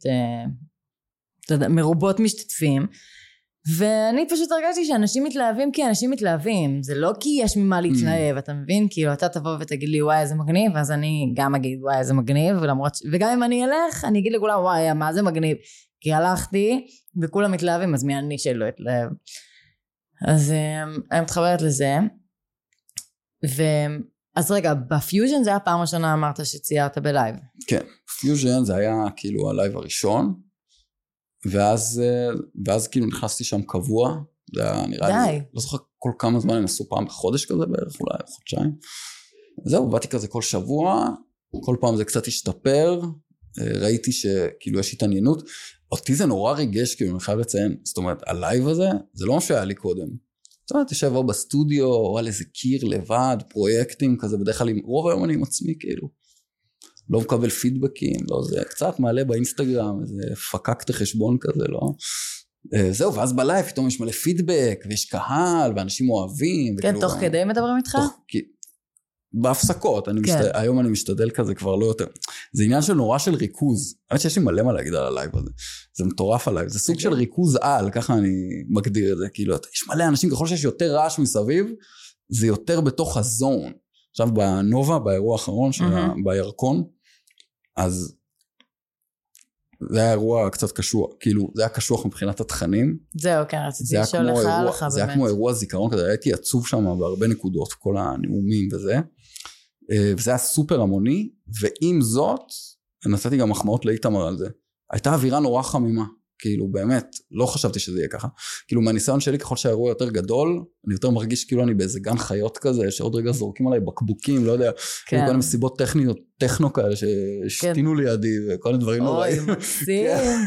אה, מרובות משתתפים, ואני פשוט הרגשתי שאנשים מתלהבים כי אנשים מתלהבים, זה לא כי יש ממה להתלהב, אתה מבין? כאילו אתה תבוא ותגיד לי וואי איזה מגניב, אז אני גם אגיד וואי איזה מגניב, ולמרות, וגם אם אני אלך אני אגיד לכולם וואי מה זה מגניב, כי הלכתי, וכולם מתלהבים, אז מי אני שלא אתלהב. אז אני מתחברת לזה. ו... אז רגע, בפיוז'ן זה היה הפעם הראשונה אמרת שציירת בלייב. כן, פיוז'ן זה היה כאילו הלייב הראשון, ואז, ואז כאילו נכנסתי שם קבוע, זה היה נראה די. לי, לא זוכר כל כמה זמן הם עשו פעם בחודש כזה בערך, אולי חודשיים. זהו, באתי כזה כל שבוע, כל פעם זה קצת השתפר, ראיתי שכאילו יש התעניינות, אותי זה נורא ריגש, כאילו אני חייב לציין, זאת אומרת, הלייב הזה, זה לא מה שהיה לי קודם. זאת אומרת, יושב או בסטודיו, או על איזה קיר לבד, פרויקטים כזה, בדרך כלל רוב היום אני עם עצמי, כאילו. לא מקבל פידבקים, לא זה, קצת מעלה באינסטגרם, איזה פקקת חשבון כזה, לא? זהו, ואז בלייב פתאום יש מלא פידבק, ויש קהל, ואנשים אוהבים. כן, תוך כדי מדברים איתך? בהפסקות, היום אני משתדל כזה כבר לא יותר. זה עניין של נורא של ריכוז. האמת שיש לי מלא מה להגיד על הלייב הזה. זה מטורף הלייב. זה סוג של ריכוז על, ככה אני מגדיר את זה. כאילו, יש מלא אנשים, ככל שיש יותר רעש מסביב, זה יותר בתוך הזון. עכשיו, בנובה, באירוע האחרון, בירקון, אז זה היה אירוע קצת קשוח, כאילו, זה היה קשוח מבחינת התכנים. זהו, כן, רציתי לשאול לך עליך באמת. זה היה כמו אירוע זיכרון כזה, הייתי עצוב שם בהרבה נקודות, כל הנאומים וזה, וזה היה סופר המוני, ועם זאת, נסעתי גם מחמאות לאיתמר על זה, הייתה אווירה נורא חמימה, כאילו, באמת, לא חשבתי שזה יהיה ככה, כאילו, מהניסיון שלי, ככל שהאירוע יותר גדול, אני יותר מרגיש כאילו אני באיזה גן חיות כזה, שעוד רגע זורקים עליי בקבוקים, לא יודע, כל מיני מסיבות טכניות, טכנו כאלה, ששתינו לידי, וכל מיני דברים נוראים. אוי, מקסים.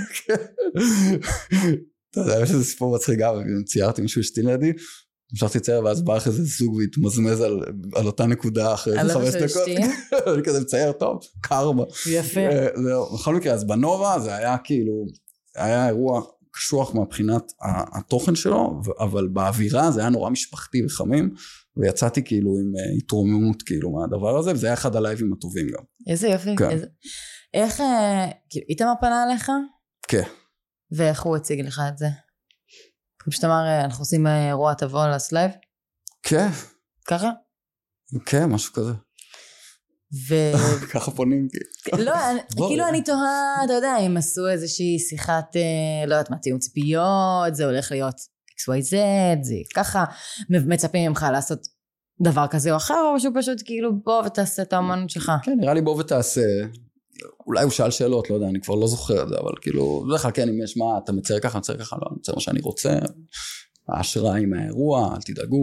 אתה יודע, יש איזה סיפור מצחיק גם, ציירתי מישהו שתין לידי, המשכתי לצייר, ואז בא אחרי איזה סוג והתמזמז על אותה נקודה אחרי איזה חמש דקות. אני כזה מצייר טוב, קרמה. יפה. בכל מקרה, אז בנובה זה היה כאילו, היה אירוע קשוח מבחינת התוכן שלו, אבל באווירה זה היה נורא משפחתי וחמים, ויצאתי כאילו עם התרוממות כאילו מהדבר הזה, וזה היה אחד הלייבים הטובים גם. איזה יופי. כן. איזה... איך, איתמר פנה עליך? כן. ואיך הוא הציג לך את זה? כמו שאתה אמר, אנחנו עושים אירוע תבוא לסלייב? כן. ככה? כן, משהו כזה. ו... ככה פונים. לא, כאילו אני תוהה, אתה יודע, אם עשו איזושהי שיחת, לא יודעת מה, תיאום ציפיות, זה הולך להיות אקס וואי זד, זה ככה, מצפים ממך לעשות דבר כזה או אחר, או שהוא פשוט כאילו בוא ותעשה את האמנות שלך. כן, נראה לי בוא ותעשה, אולי הוא שאל שאלות, לא יודע, אני כבר לא זוכר את זה, אבל כאילו, בדרך כלל כן, אם יש מה, אתה מצייר ככה, מצייר ככה, לא, אני מצייר מה שאני רוצה, ההשראה עם האירוע, אל תדאגו.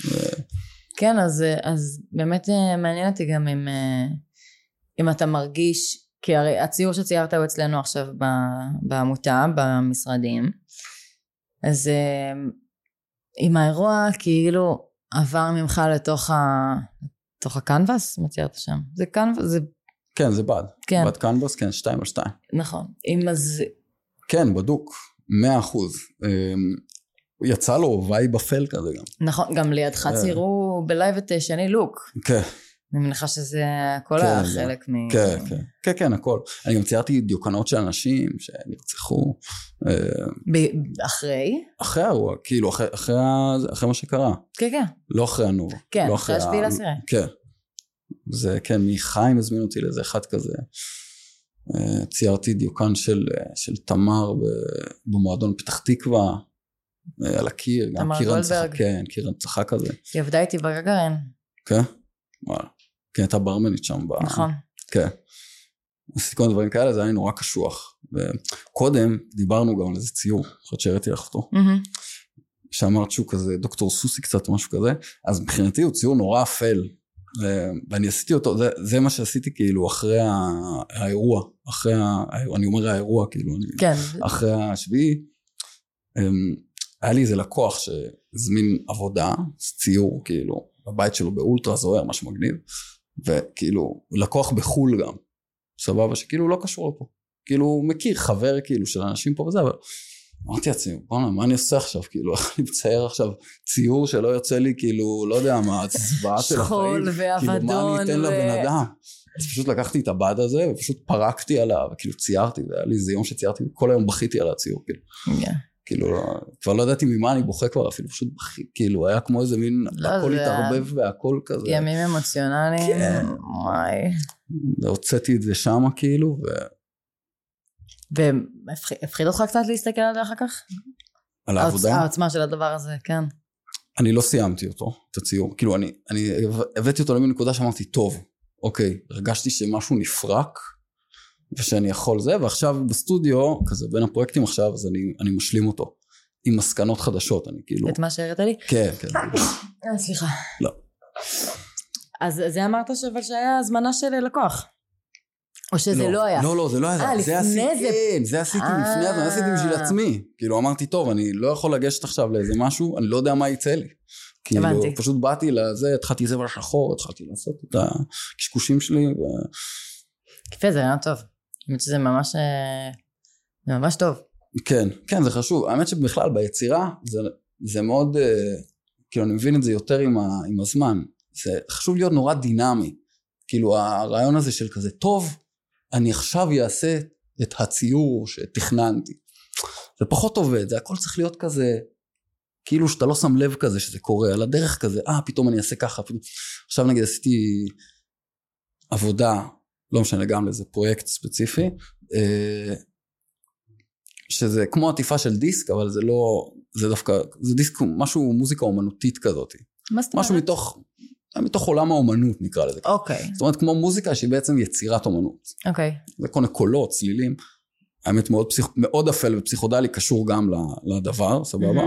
כן, אז, אז באמת מעניין אותי גם אם, אם אתה מרגיש, כי הרי הציור שציירת הוא אצלנו עכשיו בעמותה, במשרדים, אז אם האירוע כאילו עבר ממך לתוך, ה, לתוך הקנבס, מה ציירת שם? זה קנבס, זה... כן, זה בד. כן. בד קנבס, כן, שתיים על שתיים. נכון. אם אז... כן, בדוק, מאה אחוז. יצא לו וייב אפל כזה גם. נכון, גם לידך ציירו בלייב את שני לוק. כן. אני מניחה שזה הכל החלק מ... כן, כן, כן, כן, הכל. אני גם ציירתי דיוקנות של אנשים שנרצחו. אחרי? אחרי האירוע, כאילו, אחרי מה שקרה. כן, כן. לא אחרי הנובה. כן, אחרי השביעי לעשירי. כן. זה, כן, מחיים הזמין אותי לאיזה אחד כזה. ציירתי דיוקן של תמר במועדון פתח תקווה. על הקיר, גם קיר הנצחה, כן, קיר הנצחה כזה. היא עבדה איתי בגגרן. כן? וואלה. כן, הייתה ברמנית שם. נכון. כן. עשיתי כל דברים כאלה, זה היה נורא קשוח. וקודם דיברנו גם על איזה ציור, חושבת שהראיתי לך אותו. שאמרת שהוא כזה, דוקטור סוסי קצת או משהו כזה, אז מבחינתי הוא ציור נורא אפל. ואני עשיתי אותו, זה, זה מה שעשיתי כאילו אחרי האירוע, אחרי, אני אומר האירוע כאילו, כן. אחרי השביעי, היה לי איזה לקוח שהזמין עבודה, ציור כאילו, בבית שלו באולטרה זוהר, משהו מגניב, וכאילו, לקוח בחול גם, סבבה, שכאילו לא קשור לפה, כאילו הוא מכיר חבר כאילו של אנשים פה וזה, אבל אמרתי לעצמי, בוא'נה, מה אני עושה עכשיו, כאילו, איך אני מצייר עכשיו ציור שלא יוצא לי, כאילו, לא יודע מה, הצבעה של החיים, שחול ואבדון, כאילו, מה אני אתן לבן אדם, אז פשוט לקחתי את הבד הזה, ופשוט פרקתי עליו, וכאילו ציירתי, והיה לי איזה יום שציירתי, כל היום בכיתי על הציור, כאילו. כאילו, כבר לא ידעתי ממה אני בוכה כבר, אפילו פשוט בכי, כאילו, היה כמו איזה מין, הכל התערבב והכל כזה. ימים אמוציונליים. כן. וואי. והוצאתי את זה שמה, כאילו, ו... והפחיד אותך קצת להסתכל על זה אחר כך? על העבודה? העוצמה של הדבר הזה, כן. אני לא סיימתי אותו, את הציור. כאילו, אני, אני הבאתי אותו למין נקודה שאמרתי, טוב, אוקיי, הרגשתי שמשהו נפרק, ושאני יכול זה, ועכשיו בסטודיו, כזה בין הפרויקטים עכשיו, אז אני, אני משלים אותו, עם מסקנות חדשות, אני כאילו... את מה שהראית לי? כן, כן. אה, סליחה. לא. אז זה אמרת אבל שהיה הזמנה של לקוח. או שזה לא, לא היה? לא, לא, זה לא היה. אה, לפני זה? כן, זה עשיתי לפני זה, עשיתי בשביל עצמי. כאילו, אמרתי, טוב, אני לא יכול לגשת עכשיו לאיזה משהו, אני לא יודע מה יצא לי. כאילו, פשוט באתי לזה, התחלתי זבל שחור, התחלתי לעשות את הקשקושים שלי. כיפה, זה רעיון טוב. האמת שזה ממש, זה ממש טוב. כן, כן, זה חשוב. האמת שבכלל, ביצירה, זה מאוד, כאילו, אני מבין את זה יותר עם הזמן. זה חשוב להיות נורא דינמי. כאילו, הרעיון הזה של כזה, טוב, אני עכשיו אעשה את הציור שתכננתי. זה פחות עובד, זה הכל צריך להיות כזה, כאילו שאתה לא שם לב כזה שזה קורה, על הדרך כזה, אה, פתאום אני אעשה ככה, פתאום. עכשיו נגיד עשיתי עבודה, לא משנה גם לאיזה פרויקט ספציפי, שזה כמו עטיפה של דיסק, אבל זה לא, זה דווקא, זה דיסק, משהו, מוזיקה אומנותית כזאת. משהו מתוך, מתוך עולם האומנות נקרא לזה. אוקיי. זאת אומרת, כמו מוזיקה שהיא בעצם יצירת אומנות. אוקיי. זה כל מיני קולות, צלילים, האמת מאוד, פסיכ... מאוד אפל ופסיכודלי קשור גם לדבר, סבבה?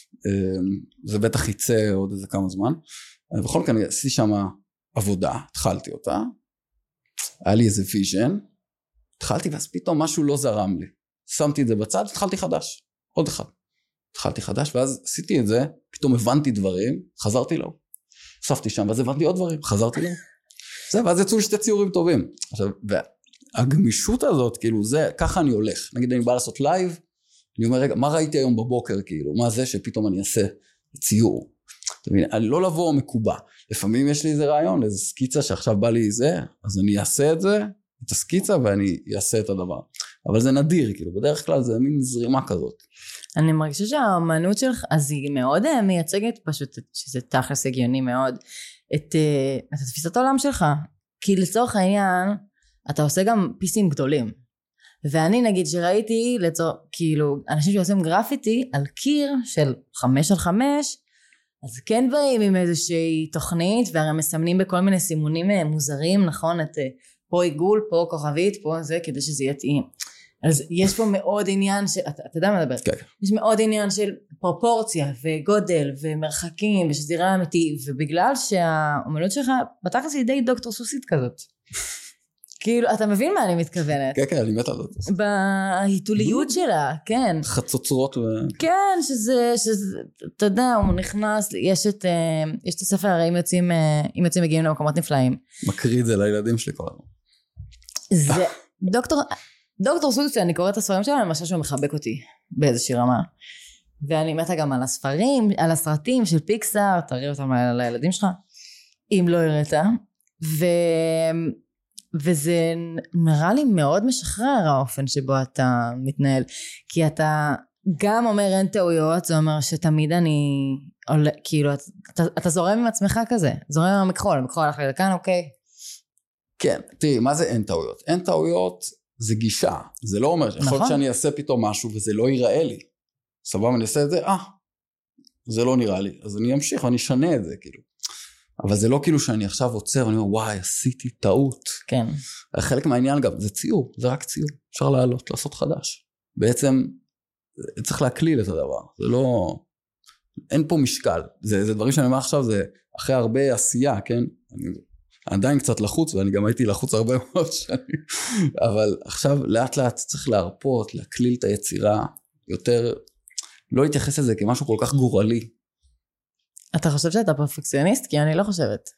זה בטח יצא עוד איזה כמה זמן. בכל מקרה, אני עשיתי שם עבודה, התחלתי אותה, היה לי איזה ויז'ן, התחלתי ואז פתאום משהו לא זרם לי. שמתי את זה בצד, התחלתי חדש, עוד אחד. התחלתי חדש, ואז עשיתי את זה, פתאום הבנתי דברים, חזרתי לו. הוספתי שם, ואז הבנתי עוד דברים, חזרתי לו. זה, ואז יצאו שתי ציורים טובים. עכשיו, והגמישות הזאת, כאילו, זה, ככה אני הולך. נגיד, אני בא לעשות לייב, אני אומר, רגע, מה ראיתי היום בבוקר, כאילו? מה זה שפתאום אני אעשה ציור? אתה מבין, אני לא לבוא מקובע. לפעמים יש לי איזה רעיון, איזה סקיצה שעכשיו בא לי זה, אז אני אעשה את זה, את הסקיצה, ואני אעשה את הדבר. אבל זה נדיר, כאילו, בדרך כלל זה מין זרימה כזאת. אני מרגישה שהאמנות שלך, אז היא מאוד מייצגת פשוט, שזה תכלס הגיוני מאוד, את, את תפיסת העולם שלך. כי לצורך העניין, אתה עושה גם פיסים גדולים. ואני נגיד שראיתי, לצורך, כאילו, אנשים שעושים גרפיטי על קיר של חמש על חמש, אז כן באים עם איזושהי תוכנית, והרי מסמנים בכל מיני סימונים מוזרים, נכון? את פה עיגול, פה כוכבית, פה זה, כדי שזה יתאים. אז יש פה מאוד עניין של, אתה, אתה יודע מה לדבר? כן. יש מאוד עניין של פרופורציה וגודל ומרחקים ושזירה אמיתי, ובגלל שהאומנות שלך בתכלס היא די דוקטור סוסית כזאת. כאילו, אתה מבין מה אני מתכוונת? כן, כן, אני מת על זה. בהיתוליות שלה, כן. חצוצרות ו... כן, שזה, שזה, אתה יודע, הוא נכנס, יש את, יש את הספר, הרי אם יוצאים, אם יוצאים מגיעים למקומות נפלאים. מקריא את זה לילדים שלי כל הזמן. זה, דוקטור... דוקטור סוסי, אני קוראת את הספרים שלו, למשל שהוא מחבק אותי באיזושהי רמה. ואני מתה גם על הספרים, על הסרטים של פיקסאר, תראי אותם לילדים שלך, אם לא הראית. ו... וזה נראה לי מאוד משחרר האופן שבו אתה מתנהל. כי אתה גם אומר אין טעויות, זה אומר שתמיד אני, עולה, כאילו, אתה, אתה זורם עם עצמך כזה, זורם עם המכחול, המכחול הלך לי לכאן, אוקיי? כן, תראי, מה זה אין טעויות? אין טעויות... זה גישה, זה לא אומר, יכול להיות שאני אעשה פתאום משהו וזה לא ייראה לי, סבבה, אני אעשה את זה, אה, זה לא נראה לי, אז אני אמשיך ואני אשנה את זה, כאילו, אבל זה לא כאילו שאני עכשיו עוצר, ואני אומר, וואי, עשיתי טעות, כן, חלק מהעניין גם, זה ציור, זה רק ציור, אפשר לעלות, לעשות חדש, בעצם, צריך להקליל את הדבר, זה לא, אין פה משקל, זה, זה דברים שאני אומר עכשיו, זה אחרי הרבה עשייה, כן, אני עדיין קצת לחוץ, ואני גם הייתי לחוץ הרבה מאוד שנים, אבל עכשיו לאט לאט צריך להרפות, להקליל את היצירה, יותר, לא להתייחס לזה כמשהו כל כך גורלי. אתה חושב שאתה פרפקציוניסט? כי אני לא חושבת.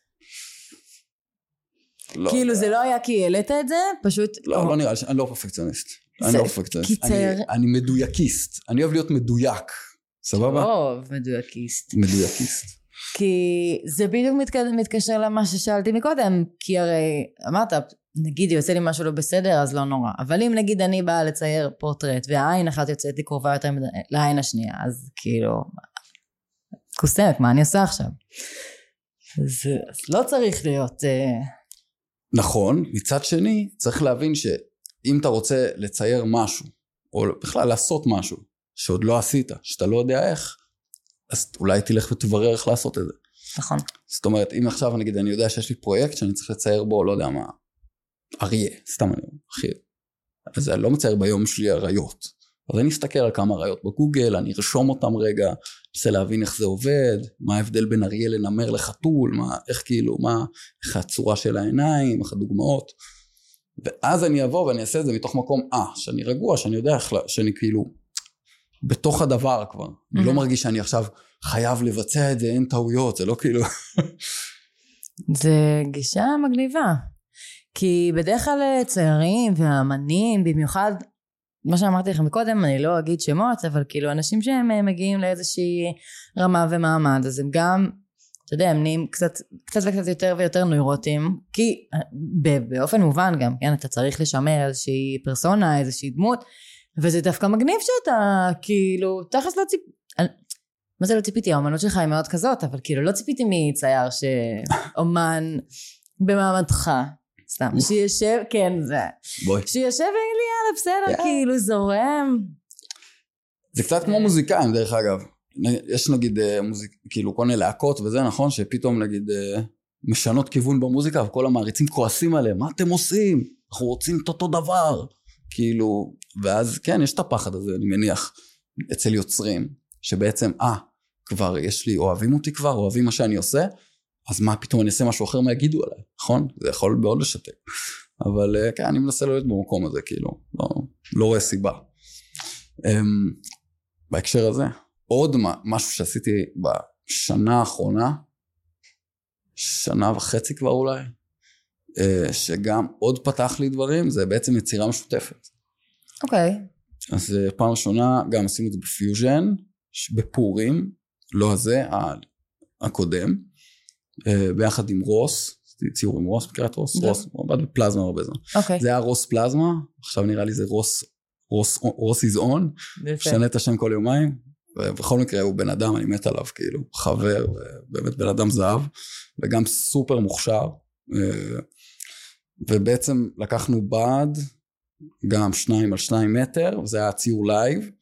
לא. כאילו זה לא היה כי העלית את זה, פשוט... לא, לא נראה לי, אני לא פרפקציוניסט. אני לא פרפקציוניסט. אני מדויקיסט, אני אוהב להיות מדויק, סבבה? טוב, מדויקיסט. מדויקיסט. כי זה בדיוק מתקשר למה ששאלתי מקודם, כי הרי אמרת, נגיד יוצא לי משהו לא בסדר, אז לא נורא. אבל אם נגיד אני באה לצייר פורטרט, והעין אחת יוצאת לי קרובה יותר לעין השנייה, אז כאילו, קוסמת, מה אני עושה עכשיו? אז, אז לא צריך להיות... נכון, מצד שני, צריך להבין אם אתה רוצה לצייר משהו, או בכלל לעשות משהו, שעוד לא עשית, שאתה לא יודע איך, אז אולי תלך ותברר איך לעשות את זה. נכון. זאת אומרת, אם עכשיו נגיד, אני יודע שיש לי פרויקט שאני צריך לצייר בו, לא יודע מה, אריה, סתם אני אחי, אז אני לא מצייר ביום שלי אריות, אז אני אסתכל על כמה אריות בגוגל, אני ארשום אותם רגע, אנסה להבין איך זה עובד, מה ההבדל בין אריה לנמר לחתול, מה, איך כאילו, מה, איך הצורה של העיניים, איך הדוגמאות, ואז אני אבוא ואני אעשה את זה מתוך מקום, אה, שאני רגוע, שאני יודע איך, שאני כאילו, בתוך הדבר כבר, mm-hmm. אני לא מרגיש שאני עכשיו חייב לבצע את זה, אין טעויות, זה לא כאילו... זה גישה מגניבה, כי בדרך כלל ציירים ואמנים, במיוחד, מה שאמרתי לכם מקודם, אני לא אגיד שמות, אבל כאילו אנשים שהם מגיעים לאיזושהי רמה ומעמד, אז הם גם, אתה יודע, הם נהיים קצת, קצת וקצת יותר ויותר נוירוטים, כי באופן מובן גם, כן, אתה צריך לשמר איזושהי פרסונה, איזושהי דמות, וזה דווקא מגניב שאתה, כאילו, תכף לא ציפ... מה זה לא ציפיתי? האמנות שלך היא מאוד כזאת, אבל כאילו לא ציפיתי מצייר שאומן במעמדך, סתם, שישב, כן, זה, שישב ואילי, יאללה, בסדר, כאילו, זורם. זה קצת כמו מוזיקאים, דרך אגב. יש נגיד, כאילו, כל מיני להקות וזה, נכון, שפתאום נגיד, משנות כיוון במוזיקה, וכל המעריצים כועסים עליהם, מה אתם עושים? אנחנו רוצים את אותו דבר. כאילו, ואז כן, יש את הפחד הזה, אני מניח, אצל יוצרים, שבעצם, אה, כבר יש לי, אוהבים אותי כבר, אוהבים מה שאני עושה, אז מה, פתאום אני אעשה משהו אחר, מה יגידו עליי, נכון? זה יכול מאוד לשתק. אבל כן, אני מנסה להיות במקום הזה, כאילו, לא, לא רואה סיבה. בהקשר הזה, עוד משהו שעשיתי בשנה האחרונה, שנה וחצי כבר אולי, שגם עוד פתח לי דברים, זה בעצם יצירה משותפת. אוקיי. Okay. אז פעם ראשונה גם עשינו את זה בפיוז'ן, בפורים, לא הזה, הקודם, ביחד עם רוס, ציור עם רוס, מכירה את רוס? Yeah. רוס, הוא עבד בפלזמה הרבה זמן. אוקיי. זה היה רוס פלזמה, עכשיו נראה לי זה רוס, רוס, רוס is on, שנה את השם כל יומיים, ובכל מקרה הוא בן אדם, אני מת עליו, כאילו, חבר, באמת בן אדם זהב, וגם סופר מוכשר, ובעצם לקחנו בד, גם שניים על שניים מטר, וזה היה ציור לייב,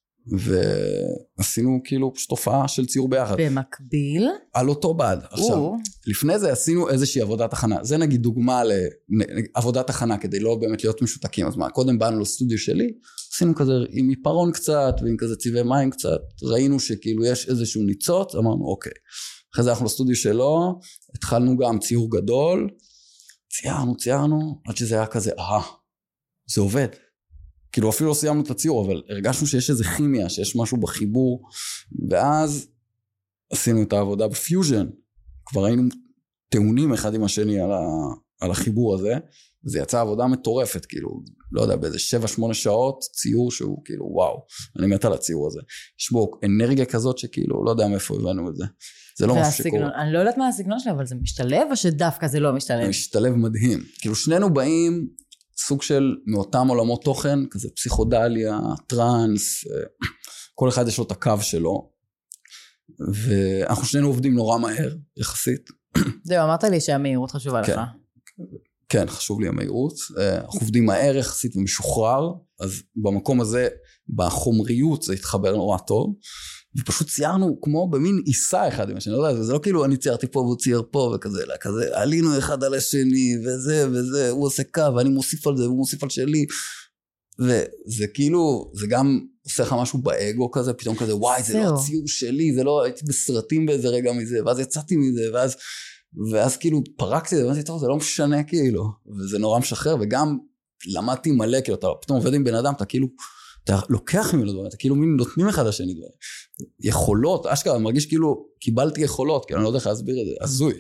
ועשינו כאילו תופעה של ציור ביחד. במקביל? על אותו בד. עכשיו, לפני זה עשינו איזושהי עבודת הכנה, זה נגיד דוגמה לעבודת הכנה, כדי לא באמת להיות משותקים, אז מה, קודם באנו לסטודיו שלי, עשינו כזה עם עיפרון קצת, ועם כזה צבעי מים קצת, ראינו שכאילו יש איזשהו ניצוץ, אמרנו אוקיי, אחרי זה אנחנו לסטודיו שלו, התחלנו גם ציור גדול, ציירנו, ציירנו, עד שזה היה כזה, אה, זה עובד. כאילו אפילו לא סיימנו את הציור, אבל הרגשנו שיש איזו כימיה, שיש משהו בחיבור, ואז עשינו את העבודה בפיוז'ן, כבר היינו טעונים אחד עם השני על, ה, על החיבור הזה, וזה יצא עבודה מטורפת, כאילו, לא יודע, באיזה שבע שמונה שעות, ציור שהוא כאילו, וואו, אני מת על הציור הזה. יש בו אנרגיה כזאת שכאילו, לא יודע מאיפה הבנו את זה. זה לא משהו שקורה. אני לא יודעת מה הסגנון שלה, אבל זה משתלב, או שדווקא זה לא משתלב? זה משתלב מדהים. כאילו, שנינו באים סוג של מאותם עולמות תוכן, כזה פסיכודליה, טרנס, כל אחד יש לו את הקו שלו, ואנחנו שנינו עובדים נורא מהר, יחסית. זהו, אמרת לי שהמהירות חשובה לך. כן, חשוב לי המהירות. אנחנו עובדים מהר יחסית ומשוחרר, אז במקום הזה, בחומריות זה התחבר נורא טוב, ופשוט ציירנו כמו במין עיסה אחד עם השני, לא יודע, זה לא כאילו אני ציירתי פה והוא צייר פה וכזה, אלא כזה, עלינו אחד על השני, וזה וזה, הוא עושה קו, ואני מוסיף על זה, והוא מוסיף על שלי, וזה כאילו, זה גם עושה לך משהו באגו כזה, פתאום כזה, וואי, זה לא הציור שלי, זה לא, הייתי בסרטים באיזה רגע מזה, ואז יצאתי מזה, ואז, ואז כאילו פרקתי את זה, ואמרתי, טוב, זה לא משנה כאילו, וזה נורא משחרר, וגם למדתי מלא, כאילו, אתה פתאום עובד עם בן אדם, אתה כאילו, אתה לוקח ממנו דברים, אתה כאילו מין נותנים אחד לשני דברים. יכולות, אשכרה, אני מרגיש כאילו קיבלתי יכולות, כי אני לא יודע איך להסביר את זה, הזוי.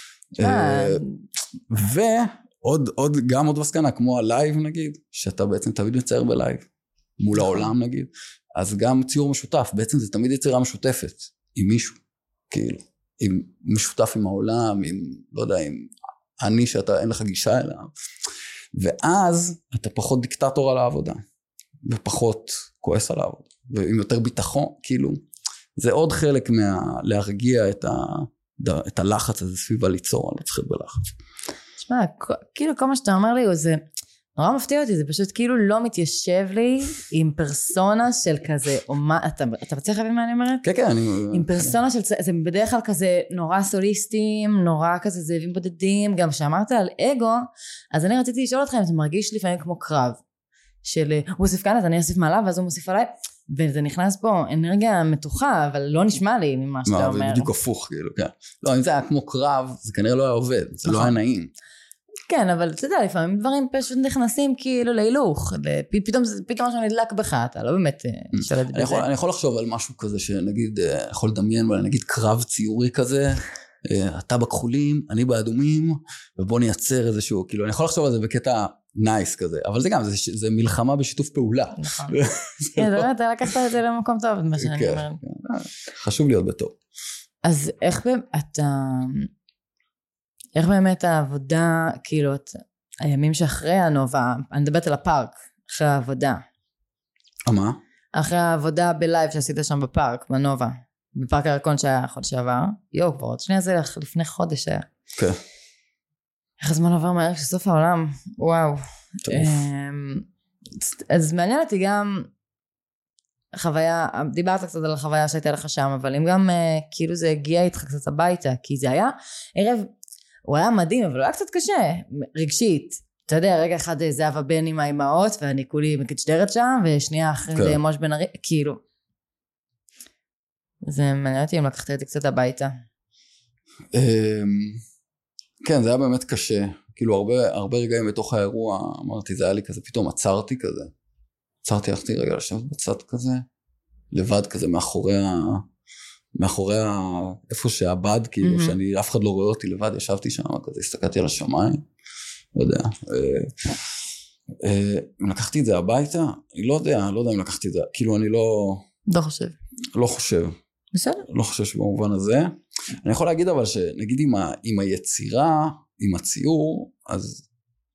ועוד, עוד, גם עוד מסקנה, כמו הלייב נגיד, שאתה בעצם תמיד מצייר בלייב, מול העולם נגיד, אז גם ציור משותף, בעצם זה תמיד יצירה משותפת, עם מישהו, כאילו, עם משותף עם העולם, עם, לא יודע, עם אני שאתה אין לך גישה אליו, ואז אתה פחות דיקטטור על העבודה. ופחות כועס עליו, ועם יותר ביטחון, כאילו, זה עוד חלק מה, להרגיע את, ה, את הלחץ הזה סביב הליצור, אני לא צריך בלחץ. תשמע, כאילו כל מה שאתה אומר לי, זה, נורא מפתיע אותי, זה פשוט כאילו לא מתיישב לי עם פרסונה של כזה, או מה, אתה, אתה מצליח להבין מה אני אומרת? כן, כן, אני... עם פרסונה של, זה בדרך כלל כזה נורא סוליסטים, נורא כזה זאבים בודדים, גם שאמרת על אגו, אז אני רציתי לשאול אתכם, זה מרגיש לפעמים כמו קרב, של הוא מוסיף כאן, אז אני אוסיף מעלה, ואז הוא מוסיף עליי, וזה נכנס פה אנרגיה מתוחה, אבל לא נשמע לי ממה שאתה אומר. זה בדיוק הפוך, כאילו, כן. לא, אם זה היה כמו קרב, זה כנראה לא היה עובד, זה לא היה נעים. כן, אבל אתה יודע, לפעמים דברים פשוט נכנסים כאילו להילוך, פתאום פתאום משהו נדלק בך, אתה לא באמת שולט בזה. אני יכול לחשוב על משהו כזה, שנגיד, יכול לדמיין, נגיד קרב ציורי כזה, אתה בכחולים, אני באדומים, ובוא נייצר איזשהו, כאילו, אני יכול לחשוב על זה בקטע נייס כזה, אבל זה גם, זה מלחמה בשיתוף פעולה. נכון. כן, זה באמת, אתה לקחת את זה למקום טוב, מה שאני אומרת. חשוב להיות בטוב. אז איך אתה... איך באמת העבודה, כאילו, את, הימים שאחרי הנובה, אני מדברת על הפארק, אחרי העבודה. מה? אחרי העבודה בלייב שעשית שם בפארק, בנובה, בפארק הירקון שהיה חודש שעבר, יו, כבר עוד שנייה זה לפני חודש היה. כן. איך הזמן עבר מהר שסוף העולם, וואו. אז מעניין אותי גם, חוויה, דיברת קצת על החוויה שהייתה לך שם, אבל אם גם, כאילו זה הגיע איתך קצת הביתה, כי זה היה ערב, הוא היה מדהים, אבל הוא היה קצת קשה, רגשית. אתה יודע, רגע אחד זהבה בן עם האימהות, ואני כולי מקצ'דרת שם, ושנייה אחרי זה מוש בן הרי, כאילו. זה מעניין אותי אם לקחת את זה קצת הביתה. כן, זה היה באמת קשה. כאילו, הרבה, הרבה רגעים בתוך האירוע, אמרתי, זה היה לי כזה, פתאום עצרתי כזה. עצרתי, הלכתי רגע לשבת בצד כזה, לבד כזה, מאחורי ה... מאחורי איפה שהבד, כאילו, שאני, אף אחד לא רואה אותי לבד, ישבתי שם, כזה, הסתכלתי על השמיים, לא יודע, אם לקחתי את זה הביתה, אני לא יודע, לא יודע אם לקחתי את זה, כאילו, אני לא... לא חושב. לא חושב. בסדר. לא חושב שבמובן הזה. אני יכול להגיד אבל שנגיד עם, ה, עם היצירה, עם הציור, אז...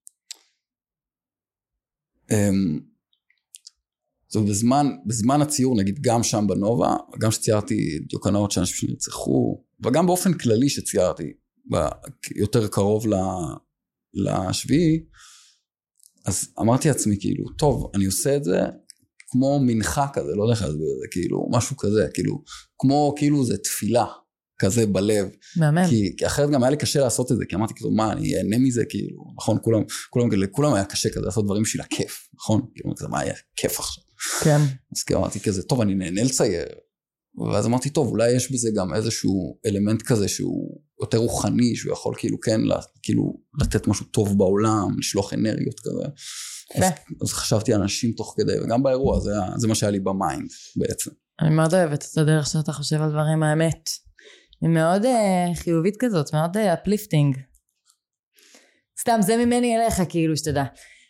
זאת בזמן, בזמן הציור, נגיד גם שם בנובה, גם שציירתי דיוקנאות שאנשים שנרצחו, וגם באופן כללי שציירתי, יותר קרוב לשביעי, אז אמרתי לעצמי כאילו, טוב, אני עושה את זה כמו מנחה כזה, לא יודע להסביר את זה, כאילו, משהו כזה, כאילו, כמו כאילו זה תפילה כזה בלב. מאמן. כי, כי אחרת גם היה לי קשה לעשות את זה, כי אמרתי כאילו, מה, אני אהנה מזה, כאילו, נכון, כולם, כולם, לכולם היה קשה כזה לעשות דברים בשביל הכיף, נכון? כאילו, כזה, מה היה כיף עכשיו? כן. אז כאילו אמרתי כזה, טוב, אני נהנה לצייר. ואז אמרתי, טוב, אולי יש בזה גם איזשהו אלמנט כזה שהוא יותר רוחני, שהוא יכול כאילו כן, כאילו לתת משהו טוב בעולם, לשלוח אנרגיות כזה. אז, אז חשבתי על אנשים תוך כדי, וגם באירוע, זה, זה מה שהיה לי במיינד בעצם. אני מאוד אוהבת את הדרך שאתה חושב על דברים האמת. היא מאוד uh, חיובית כזאת, מאוד uh, uplifting. סתם, זה ממני אליך, כאילו, שתדע.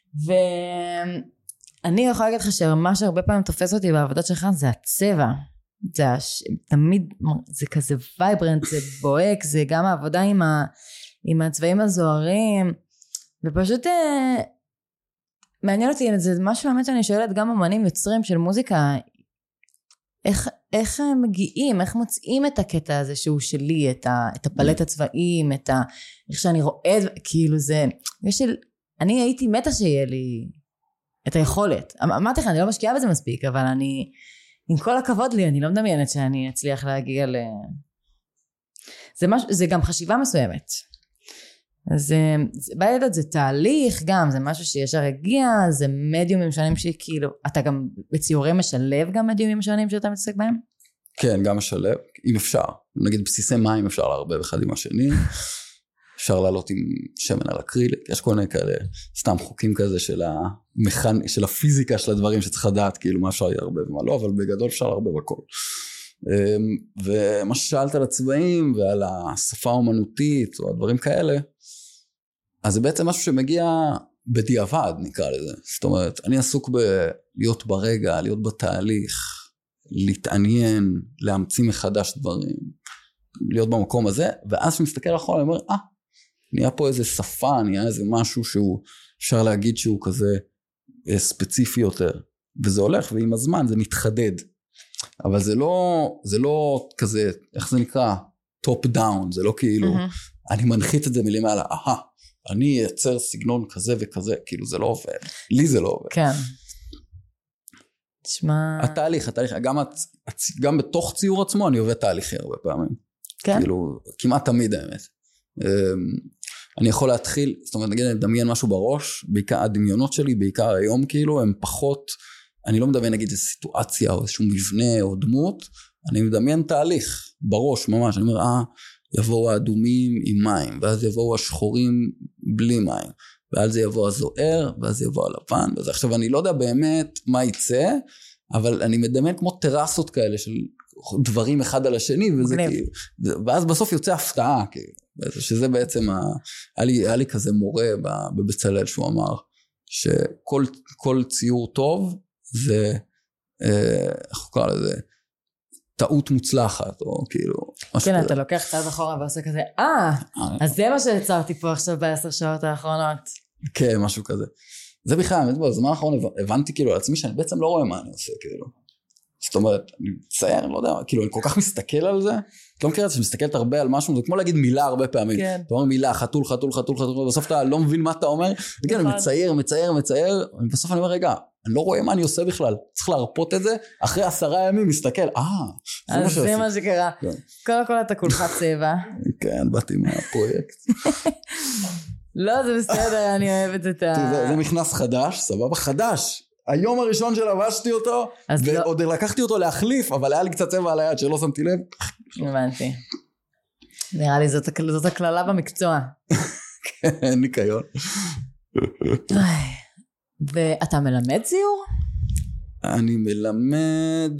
ואני יכולה להגיד לך שמה שהרבה פעמים תופס אותי בעבודות שלך, זה הצבע. זה הש... תמיד, זה כזה וייברנט, זה בוהק, זה גם העבודה עם, ה... עם הצבעים הזוהרים, ופשוט uh, מעניין אותי, זה משהו באמת שאני שואלת גם אמנים יוצרים של מוזיקה, איך, איך הם מגיעים, איך מוצאים את הקטע הזה שהוא שלי, את, ה, את הפלט הצבעים, את ה, איך שאני רואה, כאילו זה, יש לי, אני הייתי מתה שיהיה לי את היכולת. אמרתי לך, אני לא משקיעה בזה מספיק, אבל אני, עם כל הכבוד לי, אני לא מדמיינת שאני אצליח להגיע ל... זה, מש, זה גם חשיבה מסוימת. אז בעידת זה תהליך גם, זה משהו שישר הגיע, זה מדיומים שונים שכאילו, אתה גם בציורי משלב גם מדיומים שונים שאתה מתעסק בהם? כן, גם משלב, אם אפשר. נגיד בסיסי מים אפשר להרבב אחד עם השני, אפשר לעלות עם שמן על אקריליק, יש כל מיני כאלה, סתם חוקים כזה של, המכנ... של הפיזיקה של הדברים שצריך לדעת, כאילו מה אפשר להרבב ומה לא, אבל בגדול אפשר להרבב הכל. ומה ששאלת על הצבעים ועל השפה האומנותית או הדברים כאלה, אז זה בעצם משהו שמגיע בדיעבד, נקרא לזה. זאת אומרת, אני עסוק בלהיות ברגע, להיות בתהליך, להתעניין, להמציא מחדש דברים, להיות במקום הזה, ואז שמסתכל אחורה, אני אומר, אה, נהיה פה איזה שפה, נהיה איזה משהו שהוא, אפשר להגיד שהוא כזה ספציפי יותר, וזה הולך, ועם הזמן זה מתחדד. אבל זה לא, זה לא כזה, איך זה נקרא? טופ דאון, זה לא כאילו, mm-hmm. אני מנחית את זה מלמעלה, אהה, אני אייצר סגנון כזה וכזה, כאילו זה לא עובד, לי זה לא עובד. כן. תשמע... התהליך, התהליך, גם, גם בתוך ציור עצמו אני עובד תהליכי הרבה פעמים. כן. כאילו, כמעט תמיד האמת. אני יכול להתחיל, זאת אומרת, נגיד, אני מדמיין משהו בראש, בעיקר הדמיונות שלי, בעיקר היום כאילו, הם פחות, אני לא מדמיין נגיד איזו סיטואציה או איזשהו מבנה או דמות, אני מדמיין תהליך בראש ממש, אני אומר, אה, יבואו האדומים עם מים, ואז יבואו השחורים בלי מים, ואז זה יבוא הזוהר, ואז יבוא הלבן, ואז עכשיו אני לא יודע באמת מה יצא, אבל אני מדמיין כמו טרסות כאלה של דברים אחד על השני, וזה כאילו, ואז בסוף יוצא הפתעה, כאילו, שזה בעצם, ה... היה לי, היה לי כזה מורה בבצלאל שהוא אמר, שכל כל ציור טוב, זה, איך הוא קרא לזה, טעות מוצלחת, או כאילו... כן, אתה לוקח צעד אחורה ועושה כזה, אה, אז זה מה שיצרתי פה עכשיו בעשר שעות האחרונות. כן, משהו כזה. זה בכלל, בזמן האחרון הבנתי כאילו על עצמי שאני בעצם לא רואה מה אני עושה, כאילו. זאת אומרת, אני מצייר, לא יודע, כאילו אני כל כך מסתכל על זה, את לא מכירה את זה שמסתכלת הרבה על משהו, זה כמו להגיד מילה הרבה פעמים. כן. אתה אומר מילה, חתול, חתול, חתול, חתול, בסוף אתה לא מבין מה אתה אומר, וכן, אני מצייר, מצייר, מצייר, בסוף אני אומר, רגע, אני לא רואה מה אני עושה בכלל, צריך להרפות את זה, אחרי עשרה ימים מסתכל, אה, זה מה שעושה. אז זה מה שקרה. קודם כל אתה כולך צבע. כן, באתי מהפרויקט. לא, זה בסדר, אני אוהבת את ה... זה מכנס חדש, סבבה, חדש. היום הראשון שלבשתי אותו, ועוד לקחתי אותו להחליף, אבל היה לי קצת צבע על היד שלא שמתי לב. הבנתי. נראה לי זאת הכללה במקצוע. כן, ניקיון. ואתה מלמד ציור? אני מלמד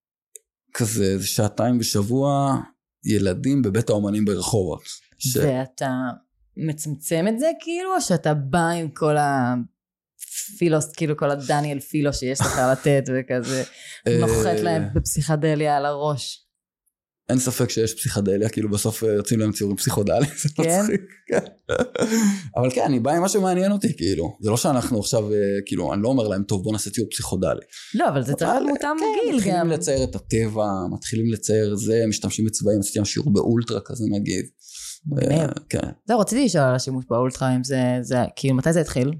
כזה שעתיים בשבוע ילדים בבית האומנים ברחובות. ואתה מצמצם את זה כאילו, או שאתה בא עם כל הפילוס, כאילו כל הדניאל פילו שיש לך לתת וכזה נוחת להם בפסיכדליה על הראש? אין ספק שיש פסיכדליה, כאילו בסוף יוצאים להם ציורים פסיכודליים, זה מצחיק. אבל כן, אני בא עם מה שמעניין אותי, כאילו. זה לא שאנחנו עכשיו, כאילו, אני לא אומר להם, טוב, בוא נעשה ציור פסיכודלי. לא, אבל זה צריך מותאם גיל גם. מתחילים לצייר את הטבע, מתחילים לצייר זה, משתמשים בצבעים, עשיתי שיעור באולטרה כזה נגיד. כן. זהו, רציתי לשאול על השימוש באולטרה, אם זה, כאילו, מתי זה התחיל?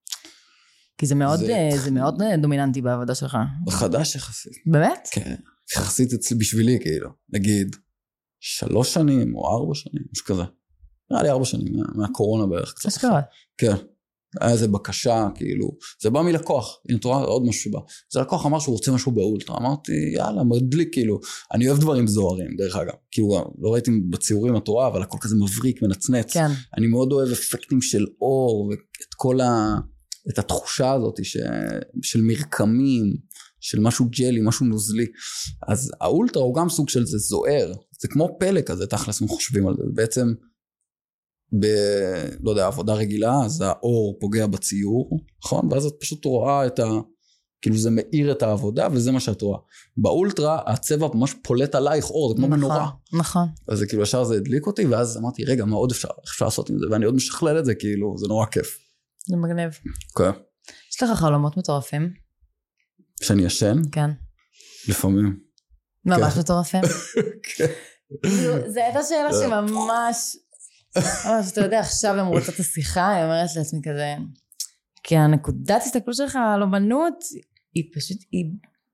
כי זה מאוד, זה מאוד דומיננטי בעבודה שלך. חדש יחסית. באמת? כן. יחסית אצלי בשבילי, כאילו, נגיד, שלוש שנים או ארבע שנים, משהו כזה. נראה לי ארבע שנים, מהקורונה בערך קצת. אשכרה. כן. היה איזה בקשה, כאילו, זה בא מלקוח, הנה תורה, עוד משהו שבא. זה לקוח אמר שהוא רוצה משהו באולטרה, אמרתי, יאללה, מדליק, כאילו, אני אוהב דברים זוהרים, דרך אגב. כאילו, לא ראיתי בציורים התורה, אבל הכל כזה מבריק, מנצנץ. כן. אני מאוד אוהב אפקטים של אור, ואת כל ה... את התחושה הזאת ש... של מרקמים, של משהו ג'לי, משהו נוזלי. אז האולטרה הוא גם סוג של זה זוהר, זה כמו פלא כזה, תכלס חושבים על זה, בעצם, ב... לא יודע, עבודה רגילה, אז האור פוגע בציור, נכון? ואז את פשוט רואה את ה... כאילו זה מאיר את העבודה, וזה מה שאת רואה. באולטרה, הצבע ממש פולט עלייך אור, זה כמו נכון, מנורה. נכון. אז זה כאילו ישר זה הדליק אותי, ואז אמרתי, רגע, מה עוד אפשר, איך אפשר לעשות עם זה? ואני עוד משכלל את זה, כאילו, זה נורא כיף. זה מגניב. כן. יש לך חלומות מטורפים? שאני ישן? כן. לפעמים. ממש מטורפים? כן. זה הייתה שאלה שממש, ממש, אתה יודע, עכשיו הם רוצות את השיחה, היא אומרת לעצמי כזה, כי הנקודת הסתכלות שלך על אומנות, היא פשוט, היא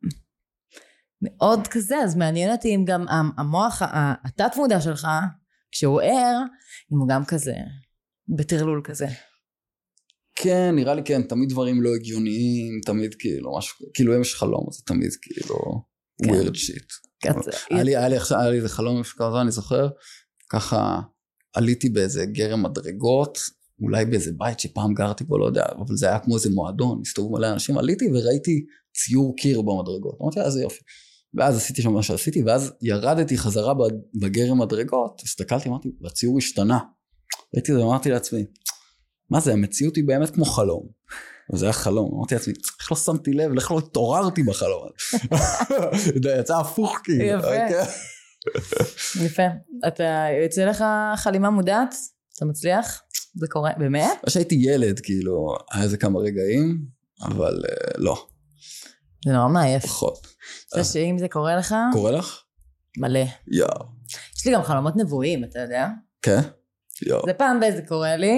מאוד כזה, אז מעניין אותי אם גם המוח, התת מודע שלך, כשהוא ער, אם הוא גם כזה, בטרלול כזה. כן, נראה לי כן, תמיד דברים לא הגיוניים, תמיד כאילו, משהו, כאילו אם יש חלום, זה תמיד כאילו, weird shit. היה לי, היה לי עכשיו, היה לי איזה חלום שכזה, אני זוכר, ככה עליתי באיזה גרם מדרגות, אולי באיזה בית שפעם גרתי בו, לא יודע, אבל זה היה כמו איזה מועדון, הסתובבו מלא אנשים, עליתי וראיתי ציור קיר במדרגות, אמרתי, איזה יופי. ואז עשיתי שם מה שעשיתי, ואז ירדתי חזרה בגרם מדרגות, הסתכלתי, אמרתי, והציור השתנה. ראיתי את זה, אמרתי לעצמי, מה זה, המציאות היא באמת כמו חלום. וזה היה חלום, אמרתי לעצמי, איך לא שמתי לב, איך לא התעוררתי בחלום. זה יצא הפוך כאילו. יפה. יפה. אתה יוצא לך חלימה מודעת? אתה מצליח? זה קורה, באמת? כשהייתי ילד, כאילו, היה איזה כמה רגעים, אבל לא. זה נורא מעייף. פחות. אתה שאם זה קורה לך? קורה לך? מלא. יאו. יש לי גם חלומות נבואים, אתה יודע? כן? יאו. זה פעם באיזה קורה לי,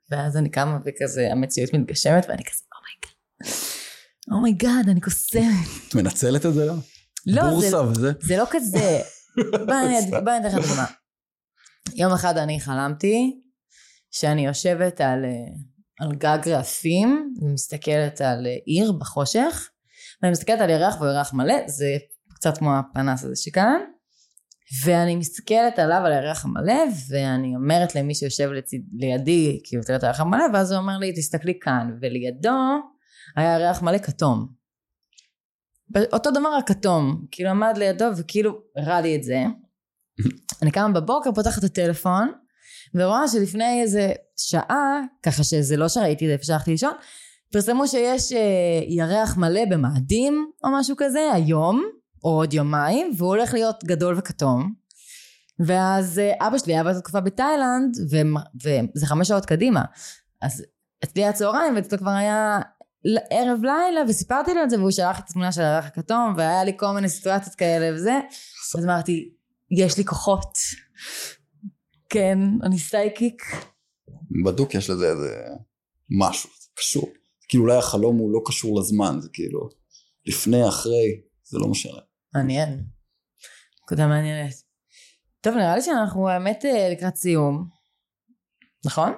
ואז אני קמה וכזה, המציאות מתגשמת, ואני כזה, אומייגאד, אומייגאד, אני קוסמת. את מנצלת את זה לא? לא, בורסה וזה? זה לא כזה. בואי אני אתן לך דוגמה. יום אחד אני חלמתי, שאני יושבת על, על גג רעפים, ומסתכלת על עיר בחושך, ואני מסתכלת על ירח וירח מלא, זה קצת כמו הפנס הזה שכאן, ואני מסתכלת עליו על הירח המלא, ואני אומרת למי שיושב לצד, לידי, כי הוא תראה את הירח המלא, ואז הוא אומר לי, תסתכלי כאן, ולידו היה ירח מלא כתום. אותו דבר הכתום, כאילו עמד לידו, וכאילו הראה לי את זה. אני קמה בבוקר, פותחת את הטלפון, ורואה שלפני איזה שעה, ככה שזה לא שראיתי את זה, אפשר ללכתי לישון, פרסמו שיש ירח מלא במאדים, או משהו כזה, היום, או עוד יומיים, והוא הולך להיות גדול וכתום. ואז אבא שלי היה בתקופה בתאילנד, וזה חמש שעות קדימה. אז אצלי הצהריים, ואצלו כבר היה ערב לילה, וסיפרתי לו את זה, והוא שלח את התמונה של הירח הכתום, והיה לי כל מיני סיטואציות כאלה וזה. אז אמרתי, יש לי כוחות. כן, אני סייקיק. בדוק יש לזה איזה משהו, זה קשור. כאילו אולי החלום הוא לא קשור לזמן, זה כאילו לפני, אחרי, זה לא משנה. מעניין. נקודה מעניינת. טוב, נראה לי שאנחנו האמת לקראת סיום. נכון?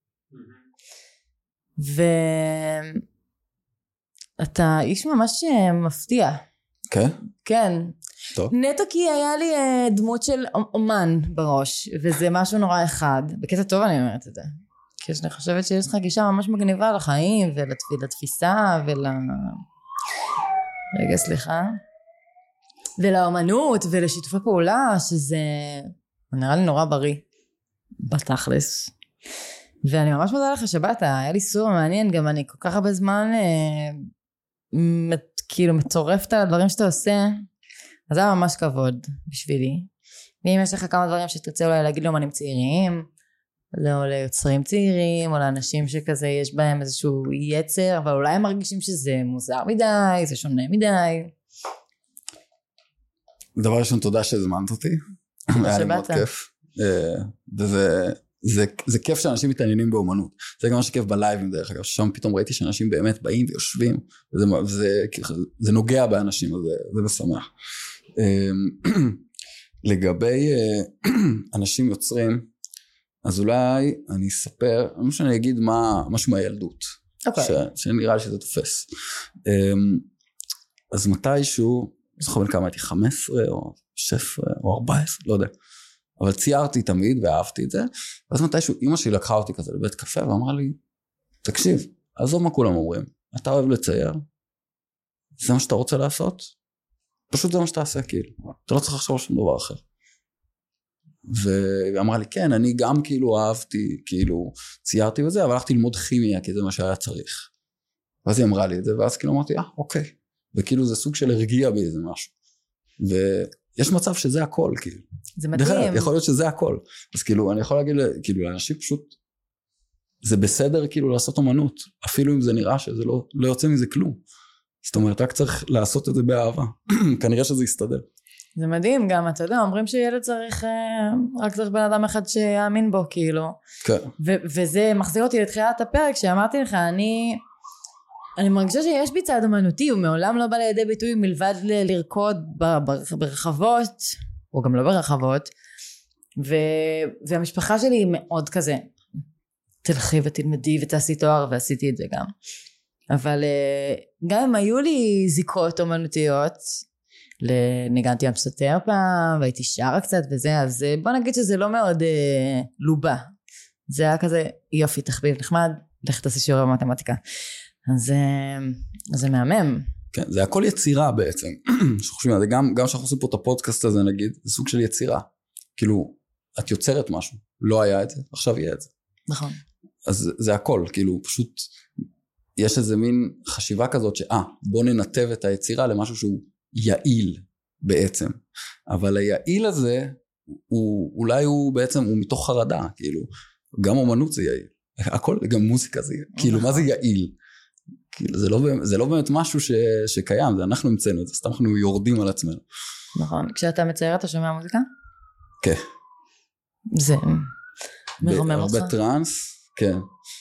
ואתה איש ממש מפתיע. כן? כן. טוב. נטו כי היה לי דמות של אומן בראש, וזה משהו נורא אחד. בקטע טוב אני אומרת את זה. כי אני חושבת שיש לך גישה ממש מגניבה לחיים, ולתפיסה, ול... רגע, סליחה. ולאמנות, ולשיתופי פעולה, שזה נראה לי נורא בריא. בתכלס. ואני ממש מודה לך שבאת, היה לי סור מעניין, גם אני כל כך הרבה זמן, אה, מת, כאילו מצורפת על הדברים שאתה עושה, אז זה היה ממש כבוד בשבילי. ואם יש לך כמה דברים שתרצה אולי להגיד לאמנים צעירים, לא ליוצרים צעירים, או לאנשים שכזה יש בהם איזשהו יצר, אבל אולי הם מרגישים שזה מוזר מדי, זה שונה מדי. דבר ראשון, תודה שהזמנת אותי. היה לי מאוד כיף. וזה זה, זה כיף שאנשים מתעניינים באומנות. זה גם מה שכיף בלייבים דרך אגב, ששם פתאום ראיתי שאנשים באמת באים ויושבים, וזה, זה, זה נוגע באנשים, וזה, זה משמח. לגבי אנשים יוצרים, אז אולי אני אספר, אני חושב שאני אגיד מה, משהו מהילדות, okay. ש, שנראה לי שזה תופס. אז מתישהו, זוכר בין כמה הייתי, חמש עשרה או שש עשרה או ארבע עשרה, לא יודע, אבל ציירתי תמיד ואהבתי את זה, ואז מתישהו אמא שלי לקחה אותי כזה לבית קפה ואמרה לי, תקשיב, עזוב מה כולם אומרים, אתה אוהב לצייר, זה מה שאתה רוצה לעשות, פשוט זה מה שאתה עושה כאילו, אתה לא צריך לחשוב שום דבר אחר. והיא אמרה לי, כן, אני גם כאילו אהבתי, כאילו ציירתי וזה, אבל הלכתי ללמוד כימיה, כי זה מה שהיה צריך. ואז היא אמרה לי את זה, ואז כאילו אמרתי, אה, אוקיי. וכאילו זה סוג של הרגיע באיזה משהו. ויש מצב שזה הכל, כאילו. זה מדהים. יכול להיות שזה הכל. אז כאילו, אני יכול להגיד, כאילו, לאנשים פשוט, זה בסדר כאילו לעשות אומנות, אפילו אם זה נראה שזה לא, לא יוצא מזה כלום. זאת אומרת, רק צריך לעשות את זה באהבה. כנראה שזה יסתדר. זה מדהים גם, אתה יודע, אומרים שילד צריך, רק צריך בן אדם אחד שיאמין בו, כאילו. כן. ו- וזה מחזיר אותי לתחילת הפרק, שאמרתי לך, אני, אני מרגישה שיש בי צד אמנותי, הוא מעולם לא בא לידי ביטוי מלבד ל- לרקוד ב- ברחבות, או גם לא ברחבות, ו- והמשפחה שלי היא מאוד כזה, תלכי ותלמדי ותעשי תואר, ועשיתי את זה גם. אבל גם אם היו לי זיקות אמנותיות, לניגנתי אמסטר פעם, והייתי שרה קצת וזה, אז בוא נגיד שזה לא מאוד אה, לובה. זה היה כזה, יופי, תחביב נחמד, לך תעשי שיעורי במתמטיקה. אז, אה, אז זה מהמם. כן, זה הכל יצירה בעצם. שחושבים על זה, גם, גם שאנחנו עושים פה את הפודקאסט הזה, נגיד, זה סוג של יצירה. כאילו, את יוצרת משהו, לא היה את זה, עכשיו יהיה את זה. נכון. אז זה הכל, כאילו, פשוט, יש איזה מין חשיבה כזאת, שאה, בוא ננתב את היצירה למשהו שהוא יעיל בעצם, אבל היעיל הזה הוא, אולי הוא בעצם הוא מתוך חרדה, כאילו גם אומנות זה יעיל, הכל, גם מוזיקה זה יעיל, כאילו מה זה יעיל, כאילו זה לא, זה לא באמת משהו ש, שקיים, זה אנחנו המצאנו את זה, סתם אנחנו יורדים על עצמנו. נכון, כשאתה מצייר אתה שומע מוזיקה? כן. זה מרומם אותך? הרבה טרנס, כן,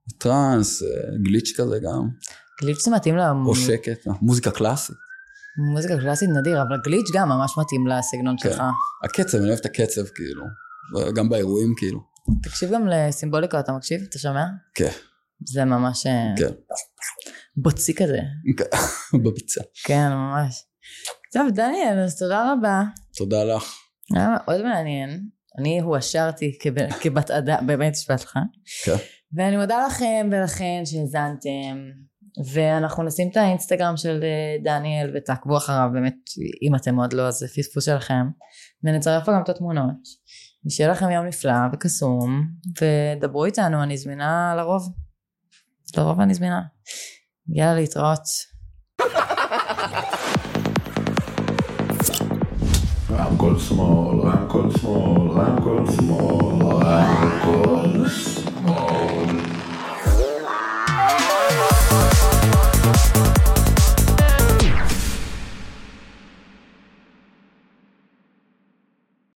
טרנס, גליץ' כזה גם. גליץ' זה מתאים לה... או שקט, מוזיקה קלאסית. מוזיקה קלאסית נדיר, אבל גליץ' גם ממש מתאים לסגנון שלך. הקצב, אני אוהב את הקצב כאילו, גם באירועים כאילו. תקשיב גם לסימבוליקה, אתה מקשיב? אתה שומע? כן. זה ממש... כן. בוצי כזה. בביצה. כן, ממש. טוב, דניאל, אז תודה רבה. תודה לך. היה מאוד מעניין. אני הואשרתי כבת אדם, באמת השפעת לך. כן. ואני מודה לכם ולכן שהזנתם, ואנחנו נשים את האינסטגרם של דניאל ותעקבו אחריו, באמת, אם אתם עוד לא, אז זה פספוס שלכם, ונצרף גם את התמונות. שיהיה לכם יום נפלא וקסום, ודברו איתנו, אני זמינה לרוב. לרוב אני זמינה. יאללה, להתראות. רמקול שמאל, רמקול שמאל, רמקול שמאל, רמקול